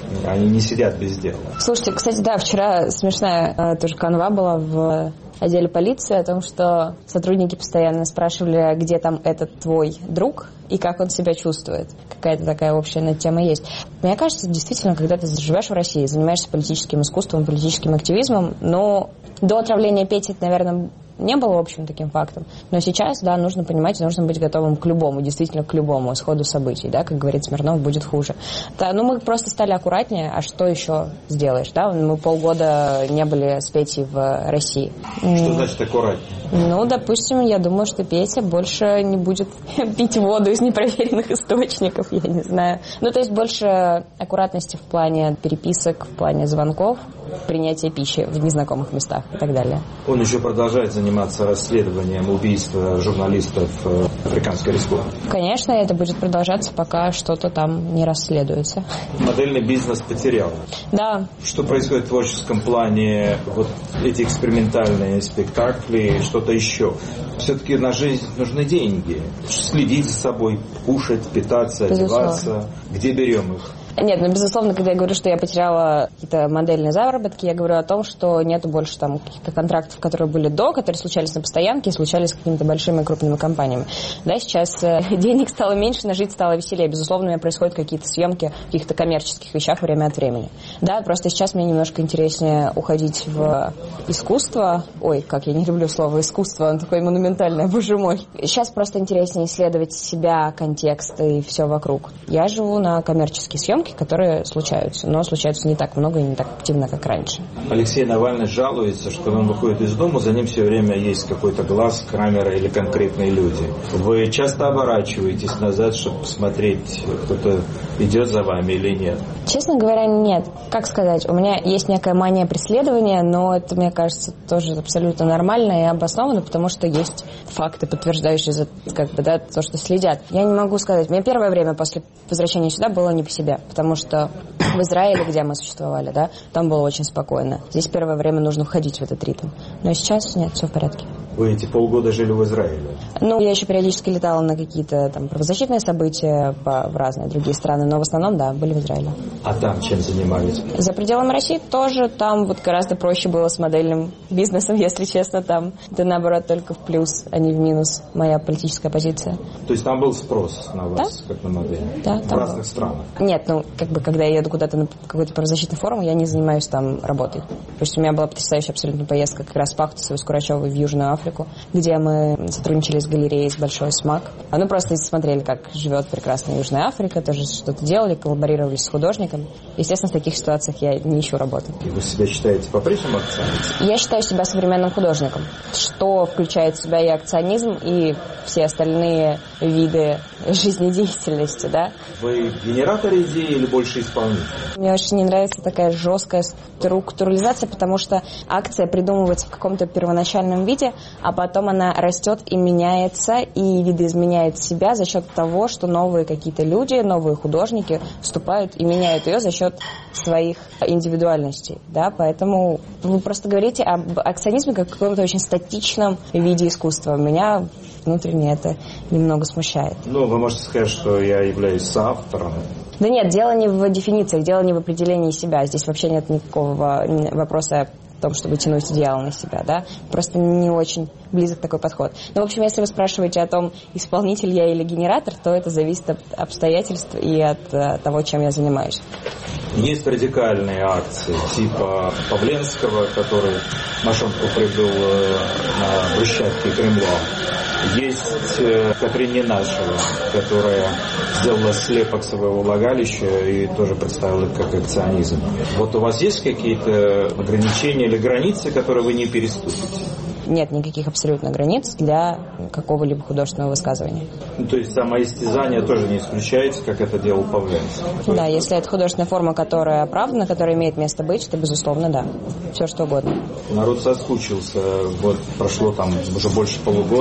Они не сидят без дела. Слушайте, кстати, да, вчера смешная тоже канва была в отделе полиции о том, что сотрудники постоянно спрашивали, где там этот твой друг и как он себя чувствует. Какая-то такая общая тема есть. Мне кажется, действительно, когда ты живешь в России, занимаешься политическим искусством, политическим активизмом, но до отравления Пети это, наверное, не было общим таким фактом. Но сейчас, да, нужно понимать, нужно быть готовым к любому, действительно к любому исходу событий, да, как говорит Смирнов, будет хуже. Да, ну, мы просто стали аккуратнее, а что еще сделаешь, да? Мы полгода не были с Петей в России. Что значит аккуратнее? Ну, допустим, я думаю, что Петя больше не будет пить воду из непроверенных источников, я не знаю. Ну, то есть больше аккуратности в плане переписок, в плане звонков, принятия пищи в незнакомых местах и так далее. Он еще продолжает заниматься расследованием убийства журналистов Африканской Республики? Конечно, это будет продолжаться, пока что-то там не расследуется. Модельный бизнес потерял. Да. Что происходит в творческом плане, вот эти экспериментальные спектакли, что-то еще? Все-таки на жизнь нужны деньги. Следить за собой, кушать, питаться, одеваться. Где берем их? Нет, ну, безусловно, когда я говорю, что я потеряла какие-то модельные заработки, я говорю о том, что нету больше там каких-то контрактов, которые были до, которые случались на постоянке и случались с какими-то большими крупными компаниями. Да, сейчас денег стало меньше, на жизнь стало веселее. Безусловно, у меня происходят какие-то съемки в каких-то коммерческих вещах время от времени. Да, просто сейчас мне немножко интереснее уходить в искусство. Ой, как я не люблю слово искусство, оно такое монументальное, боже мой. Сейчас просто интереснее исследовать себя, контекст и все вокруг. Я живу на коммерческие съемки, которые случаются, но случаются не так много и не так активно, как раньше. Алексей Навальный жалуется, что он выходит из дома, за ним все время есть какой-то глаз, камера или конкретные люди. Вы часто оборачиваетесь назад, чтобы посмотреть, кто-то идет за вами или нет? Честно говоря, нет. Как сказать, у меня есть некая мания преследования, но это, мне кажется, тоже абсолютно нормально и обоснованно, потому что есть факты, подтверждающие как бы, да, то, что следят. Я не могу сказать. Мне первое время после возвращения сюда было не по себе, потому что в Израиле, где мы существовали, да, там было очень спокойно. Здесь первое время нужно входить в этот ритм. Но сейчас нет, все в порядке. Вы эти полгода жили в Израиле? Ну, я еще периодически летала на какие-то там правозащитные события в разные другие страны, но в основном, да, были в Израиле. А там чем занимались? За пределами России тоже. Там вот гораздо проще было с модельным бизнесом, если честно. Там это, наоборот, только в плюс, а не в минус моя политическая позиция. То есть там был спрос на вас, да? Как на модель? Да, в разных странах? Нет, ну, как бы, когда я еду куда-то на какой-то правозащитный форум, я не занимаюсь там работой. То есть у меня была потрясающая абсолютно поездка как раз с Пахтусовой, с Курачевой в Южную Африку, где мы сотрудничали с галереей, с Большой СМАК. Ну, просто смотрели, как живет прекрасная Южная Африка, тоже что-то делали, коллаборировали с художником. Естественно, в таких ситуациях я не ищу работу. И вы себя считаете по-прежнему акционистом? Я считаю себя современным художником, что включает в себя и акционизм, и все остальные виды жизнедеятельности, да. Вы генератор идеи или больше исполнитель? Мне очень не нравится такая жесткая структурализация, потому что акция придумывается в каком-то первоначальном виде, а потом она растет и меняется, и видоизменяет себя за счет того, что новые какие-то люди, новые художники вступают и меняют ее за счет своих индивидуальностей, да, поэтому вы просто говорите об акционизме как о каком-то очень статичном виде искусства. Меня внутренне это немного смущает. Ну, вы можете сказать, что я являюсь соавтором. Да нет, дело не в дефинициях, дело не в определении себя. Здесь вообще нет никакого вопроса в том, чтобы тянуть идеал на себя, да. Просто не очень близок такой подход. Но, в общем, если вы спрашиваете о том, исполнитель я или генератор, то это зависит от обстоятельств и от того, чем я занимаюсь. Есть радикальные акции, типа Павленского, который мошонку прибыл на брусчатке Кремля. Есть Катрин Ненашева, которая сделала слепок своего влагалища и тоже представила это как акционизм. Вот у вас есть какие-то ограничения или границы, которые вы не переступите? Нет никаких абсолютно границ для какого-либо художественного высказывания. Ну, то есть самоистязание тоже не исключается, как это делал Павленский? Да, если это художественная форма, которая оправдана, которая имеет место быть, то, безусловно, да. Все что угодно. Народ соскучился. Вот прошло там уже больше полугода. Чего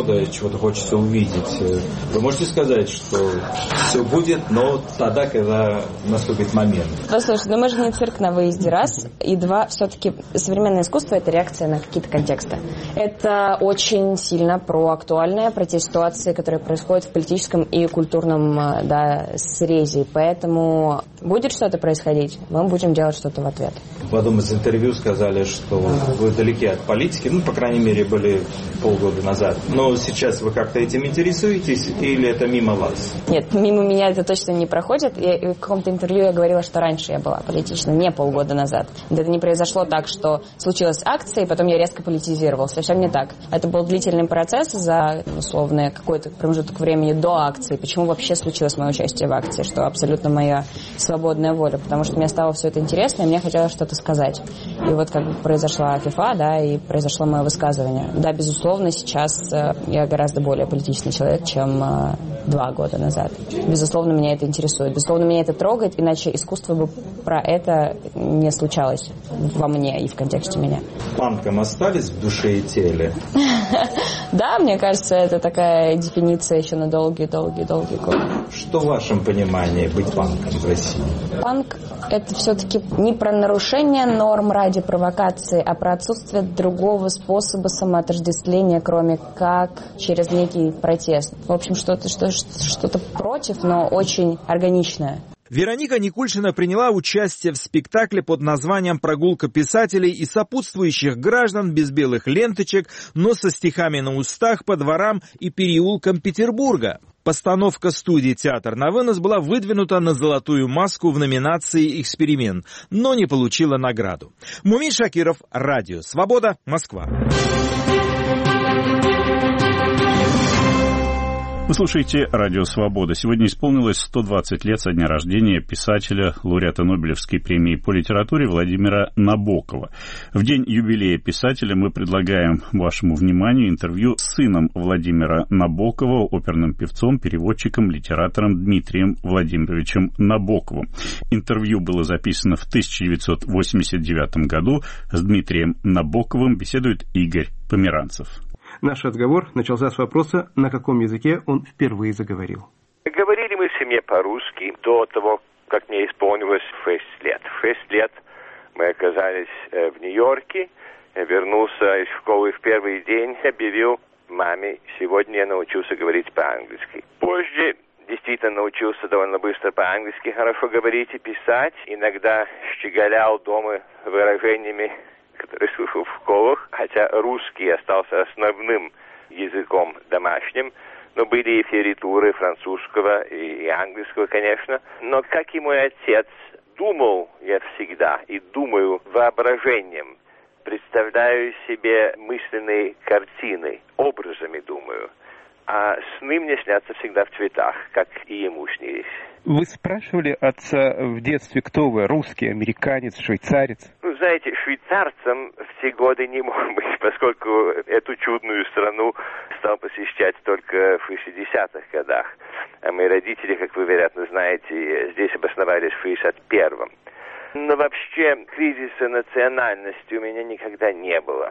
чего-то хочется увидеть. Вы можете сказать, что все будет, но тогда, когда наступит момент? Послушай, мы же не цирк на выезде, раз. И два, все-таки современное искусство – это реакция на какие-то контексты. Это очень сильно проактуальное, про те ситуации, которые происходят в политическом и культурном срезе. Поэтому будет что-то происходить, мы будем делать что-то в ответ. В одном из интервью сказали, что вы далеки от политики, по крайней мере, были полгода назад. Но сейчас вы как-то этим интересуетесь или это мимо вас? Нет, мимо меня это точно не проходит. В каком-то интервью я говорила, что раньше я была политична, не полгода назад. Это не произошло так, что случилась акция, и потом я резко политизировалась. Совсем не так. Это был длительный процесс за, условно, какой-то промежуток времени до акции. Почему вообще случилось мое участие в акции? Что абсолютно моя свободная воля. Потому что мне стало все это интересно, и мне хотелось что-то сказать. И вот как бы произошла ФИФА, и произошло мое высказывание. Да, безусловно, сейчас я гораздо более политичный человек, чем 2 года назад. Безусловно, меня это интересует. Безусловно, меня это трогает, иначе искусство бы про это не случалось во мне и в контексте меня. Панком остались в душе и теле? Да, мне кажется, это такая дефиниция еще на долгие-долгие годы. Что в вашем понимании быть панком в России? Панк – это все-таки не про нарушение норм ради провокации, а про отсутствие другого способа самоотождествления, кроме как через некий протест. В общем, что-то против, но очень органичное. Вероника Никульшина приняла участие в спектакле под названием «Прогулка писателей» и сопутствующих граждан без белых ленточек, но со стихами на устах по дворам и переулкам Петербурга. Постановка студии «Театр на вынос» была выдвинута на «Золотую маску» в номинации «Эксперимент», но не получила награду. Мумин Шакиров, Радио Свобода, Москва. Вы слушаете «Радио Свобода». Сегодня исполнилось 120 лет со дня рождения писателя, лауреата Нобелевской премии по литературе Владимира Набокова. В день юбилея писателя мы предлагаем вашему вниманию интервью с сыном Владимира Набокова, оперным певцом, переводчиком, литератором Дмитрием Владимировичем Набоковым. Интервью было записано в 1989 году. С Дмитрием Набоковым беседует Игорь Померанцев. Наш разговор начался с вопроса, на каком языке он впервые заговорил. Говорили мы в семье по-русски до того, как мне исполнилось 6 лет. В 6 лет мы оказались в Нью-Йорке. Я вернулся из школы в первый день, объявил маме: сегодня я научился говорить по-английски. Позже действительно научился довольно быстро по-английски хорошо говорить и писать. Иногда щеголял дома выражениями, который слышал в школах, хотя русский остался основным языком домашним, но были и фиоритуры французского и английского, конечно. Но, как и мой отец, думал я всегда и думаю воображением, представляю себе мысленные картины, образами думаю. А сны мне снятся всегда в цветах, как и ему снились. Вы спрашивали отца в детстве, кто вы, русский, американец, швейцарец? Знаете, швейцарцем в те годы не мог быть, поскольку эту чудную страну стал посещать только в 60-х годах. А мои родители, как вы, вероятно, знаете, здесь обосновались в 61-м. Но вообще кризиса национальности у меня никогда не было.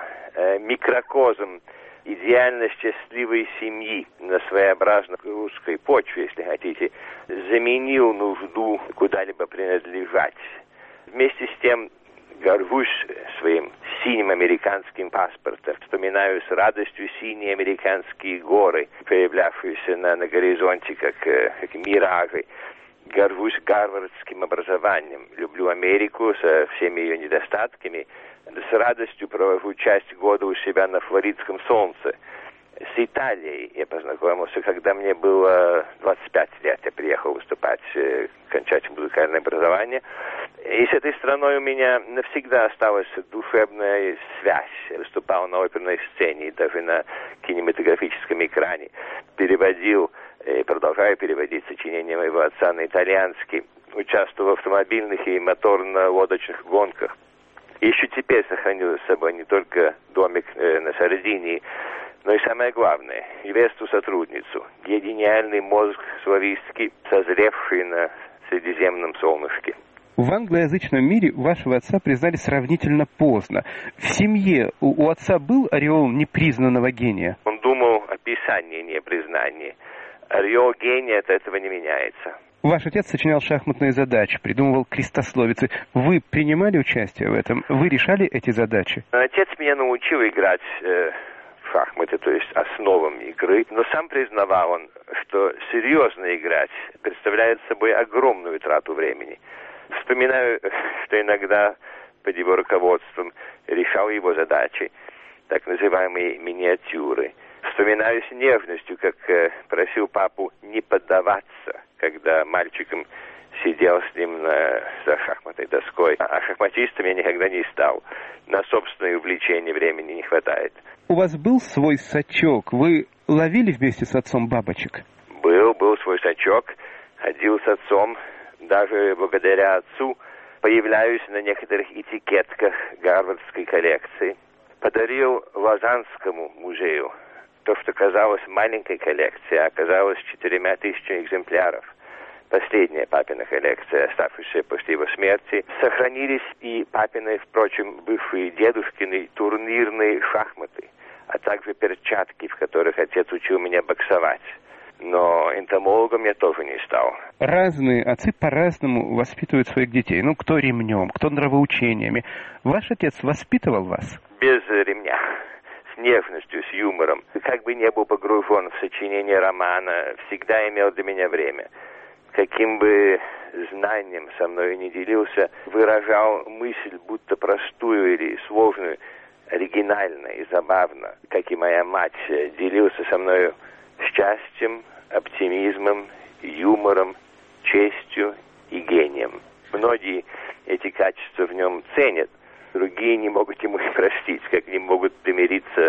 Микрокозм идеально счастливой семьи на своеобразной русской почве, если хотите, заменил нужду куда-либо принадлежать. Вместе с тем горжусь своим синим американским паспортом. Вспоминаю с радостью синие американские горы, появлявшиеся на горизонте как миражи. Горжусь гарвардским образованием. Люблю Америку со всеми ее недостатками. С радостью провожу часть года у себя на флоридском солнце. С Италией я познакомился, когда мне было 25 лет. Я приехал выступать, кончать музыкальное образование. И с этой страной у меня навсегда осталась душевная связь. Я выступал на оперной сцене и даже на кинематографическом экране. Переводил и продолжаю переводить сочинения моего отца на итальянский. Участвовал в автомобильных и моторно-лодочных гонках. Еще теперь сохранил за собой не только домик на Сардинии, но и самое главное, невесту сотрудницу, гениальный мозг славистский, созревший на Средиземном солнышке. В англоязычном мире вашего отца признали сравнительно поздно. В семье у отца был ореол непризнанного гения? Он думал о подписание, не признание. Его гений от этого не меняется. Ваш отец сочинял шахматные задачи, придумывал крестословицы. Вы принимали участие в этом? Вы решали эти задачи? Отец меня научил играть в шахматы, то есть основам игры. Но сам признавал он, что серьезно играть представляет собой огромную трату времени. Вспоминаю, что иногда под его руководством решал его задачи, так называемые миниатюры. Вспоминаю с нежностью, как просил папу не поддаваться, когда мальчиком сидел с ним за шахматной доской. А шахматистом я никогда не стал. На собственное увлечение времени не хватает. У вас был свой сачок? Вы ловили вместе с отцом бабочек? Был свой сачок. Ходил с отцом. Даже благодаря отцу появляюсь на некоторых этикетках гарвардской коллекции. Подарил Лозаннскому музею то, что казалось маленькой коллекцией, а оказалось 4000 экземпляров. Последняя папина коллекция, оставшаяся после его смерти. Сохранились и папины, впрочем, бывшие дедушкины турнирные шахматы, а также перчатки, в которых отец учил меня боксовать. Но энтомологом я тоже не стал. Разные отцы по-разному воспитывают своих детей. Ну, кто ремнем, кто нравоучениями. Ваш отец воспитывал вас? Без ремня. С нежностью, с юмором. Как бы не был погружен в сочинение романа, всегда имел для меня время. Каким бы знанием со мной не делился, выражал мысль, будто простую или сложную, оригинально и забавно. Как и моя мать, делился со мною счастьем, оптимизмом, юмором, честью и гением. Многие эти качества в нем ценят, другие не могут ему и простить, как не могут примириться,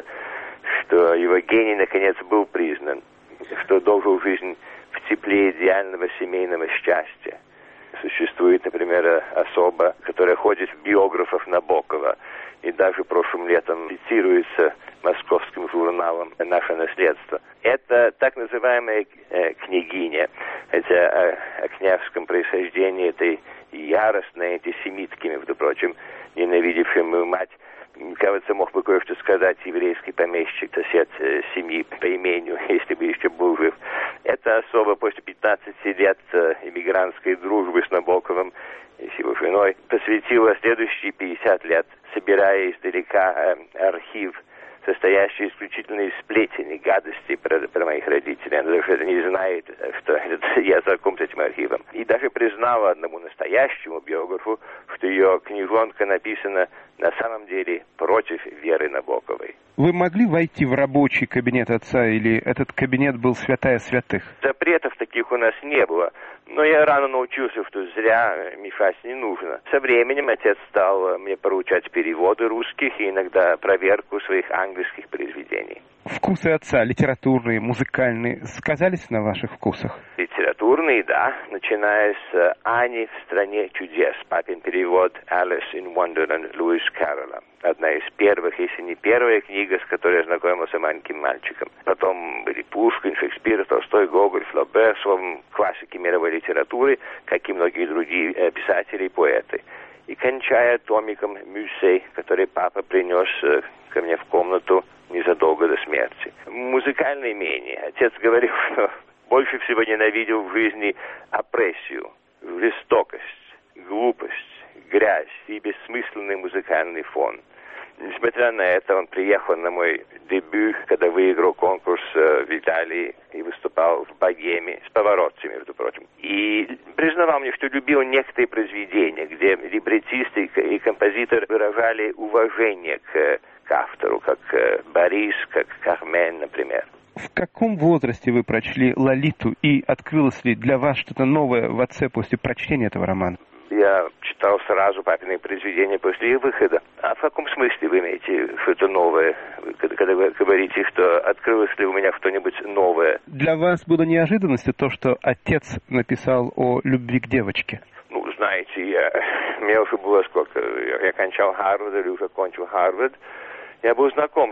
что его гений наконец был признан, что дожил жизнь в тепле идеального семейного счастья. Существует, например, особа, которая ходит в биографов Набокова, и даже прошлым летом цитируется московским журналом «Наше наследство». Это так называемая княгиня, хотя о княжеском происхождении этой яростной антисемитки, между прочим, ненавидевшей мою мать, кажется, мог бы кое-что сказать еврейский помещик, сосед семьи по имению, если бы еще был жив. Это особо после 15 лет иммигрантской дружбы с Набоковым и с его женой посвятила следующие 50 лет, собирая издалека архив, состоящий исключительно из сплетен и гадостей про моих родителей. Она даже не знает, что я знаком с этим архивом. И даже признала одному настоящему биографу, что ее книжонка написана на самом деле против Веры Набоковой. Вы могли войти в рабочий кабинет отца, или этот кабинет был святая святых? Запретов таких у нас не было. Но я рано научился, что зря мешать не нужно. Со временем отец стал мне поручать переводы русских и иногда проверку своих английских произведений. Вкусы отца, литературные, музыкальные, сказались на ваших вкусах? Литературные, да. Начиная с «Ани в стране чудес», папин перевод «Alice in Wonderland» Льюиса Кэрролла. Одна из первых, если не первая книга, с которой я знакомился маленьким мальчиком. Потом были Пушкин, Шекспир, Толстой, Гоголь, Флобер, словом, классики мировой литературы, как и многие другие писатели и поэты. И кончая томиком Мюссе, который папа принес ко мне в комнату незадолго до смерти. Музыкальное менее. Отец говорил, что больше всего ненавидел в жизни опрессию, жестокость, глупость, грязь и бессмысленный музыкальный фон. Несмотря на это, он приехал на мой дебют, когда выиграл конкурс в Италии и выступал в Богеме с Паваротти, между прочим. И признавал мне, что любил некоторые произведения, где либретисты и композитор выражали уважение к автору, как Борис, как Кармен, например. В каком возрасте вы прочли «Лолиту» и открылось ли для вас что-то новое в отце после прочтения этого романа? Я читал сразу папины произведения после их выхода. А в каком смысле вы имеете что-то новое, когда вы говорите, что открылось ли у меня что-нибудь новое? Для вас было неожиданностью то, что отец написал о любви к девочке? Ну, знаете, мне уже было сколько, я кончал Харвард или уже кончил Харвард. Я был знаком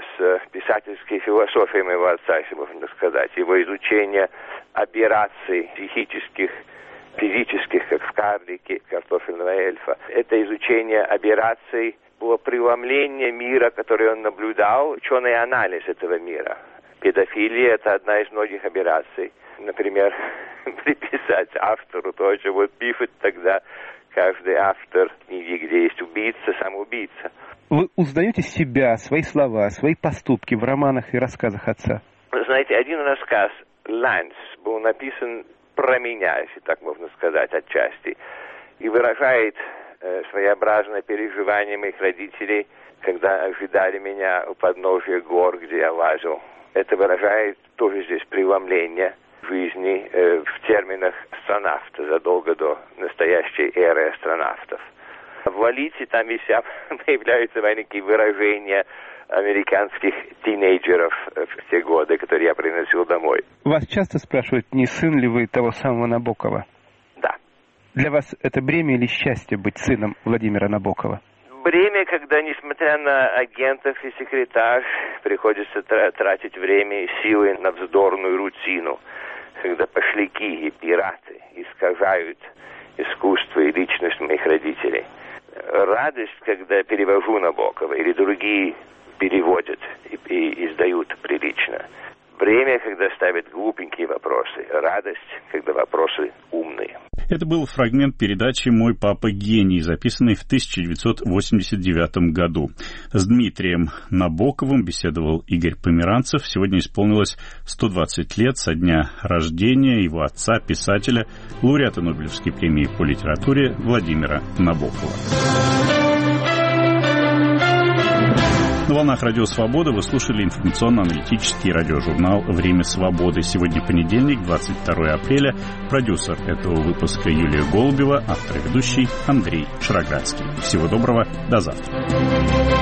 с писательской философией моего отца, если можно сказать. Его изучение операций психических, физических, как в «Карлике» картофельного эльфа. Это изучение операций было преломление мира, который он наблюдал, ученый анализ этого мира. Педофилия – это одна из многих операций. Например, приписать автору то, чего пишет тогда каждый автор книги, где есть убийца, сам убийца. Вы узнаете себя, свои слова, свои поступки в романах и рассказах отца? Знаете, один рассказ «Ланс» был написан про меня, если так можно сказать, отчасти, и выражает своеобразное переживание моих родителей, когда ожидали меня у подножия гор, где я лазил. Это выражает тоже здесь преломление жизни в терминах астронавта, задолго до настоящей эры астронавтов. В «Лолите» там висят, появляются маленькие выражения американских тинейджеров в те годы, которые я приносил домой. Вас часто спрашивают, не сын ли вы того самого Набокова? Да. Для вас это бремя или счастье быть сыном Владимира Набокова? Бремя, когда, несмотря на агентов и секретарь, приходится тратить время и силы на вздорную рутину, когда пошляки и пираты искажают искусство и личность моих родителей. Радость, когда перевожу Набокова, или другие переводят и издают прилично. Время, когда ставят глупенькие вопросы. Радость, когда вопросы умные. Это был фрагмент передачи «Мой папа гений», записанный в 1989 году. С Дмитрием Набоковым беседовал Игорь Померанцев. Сегодня исполнилось 120 лет со дня рождения его отца, писателя, лауреата Нобелевской премии по литературе Владимира Набокова. На волнах Радио Свобода вы слушали информационно-аналитический радиожурнал «Время свободы». Сегодня понедельник, 22 апреля. Продюсер этого выпуска Юлия Голубева, автор и ведущий Андрей Шароградский. Всего доброго, до завтра.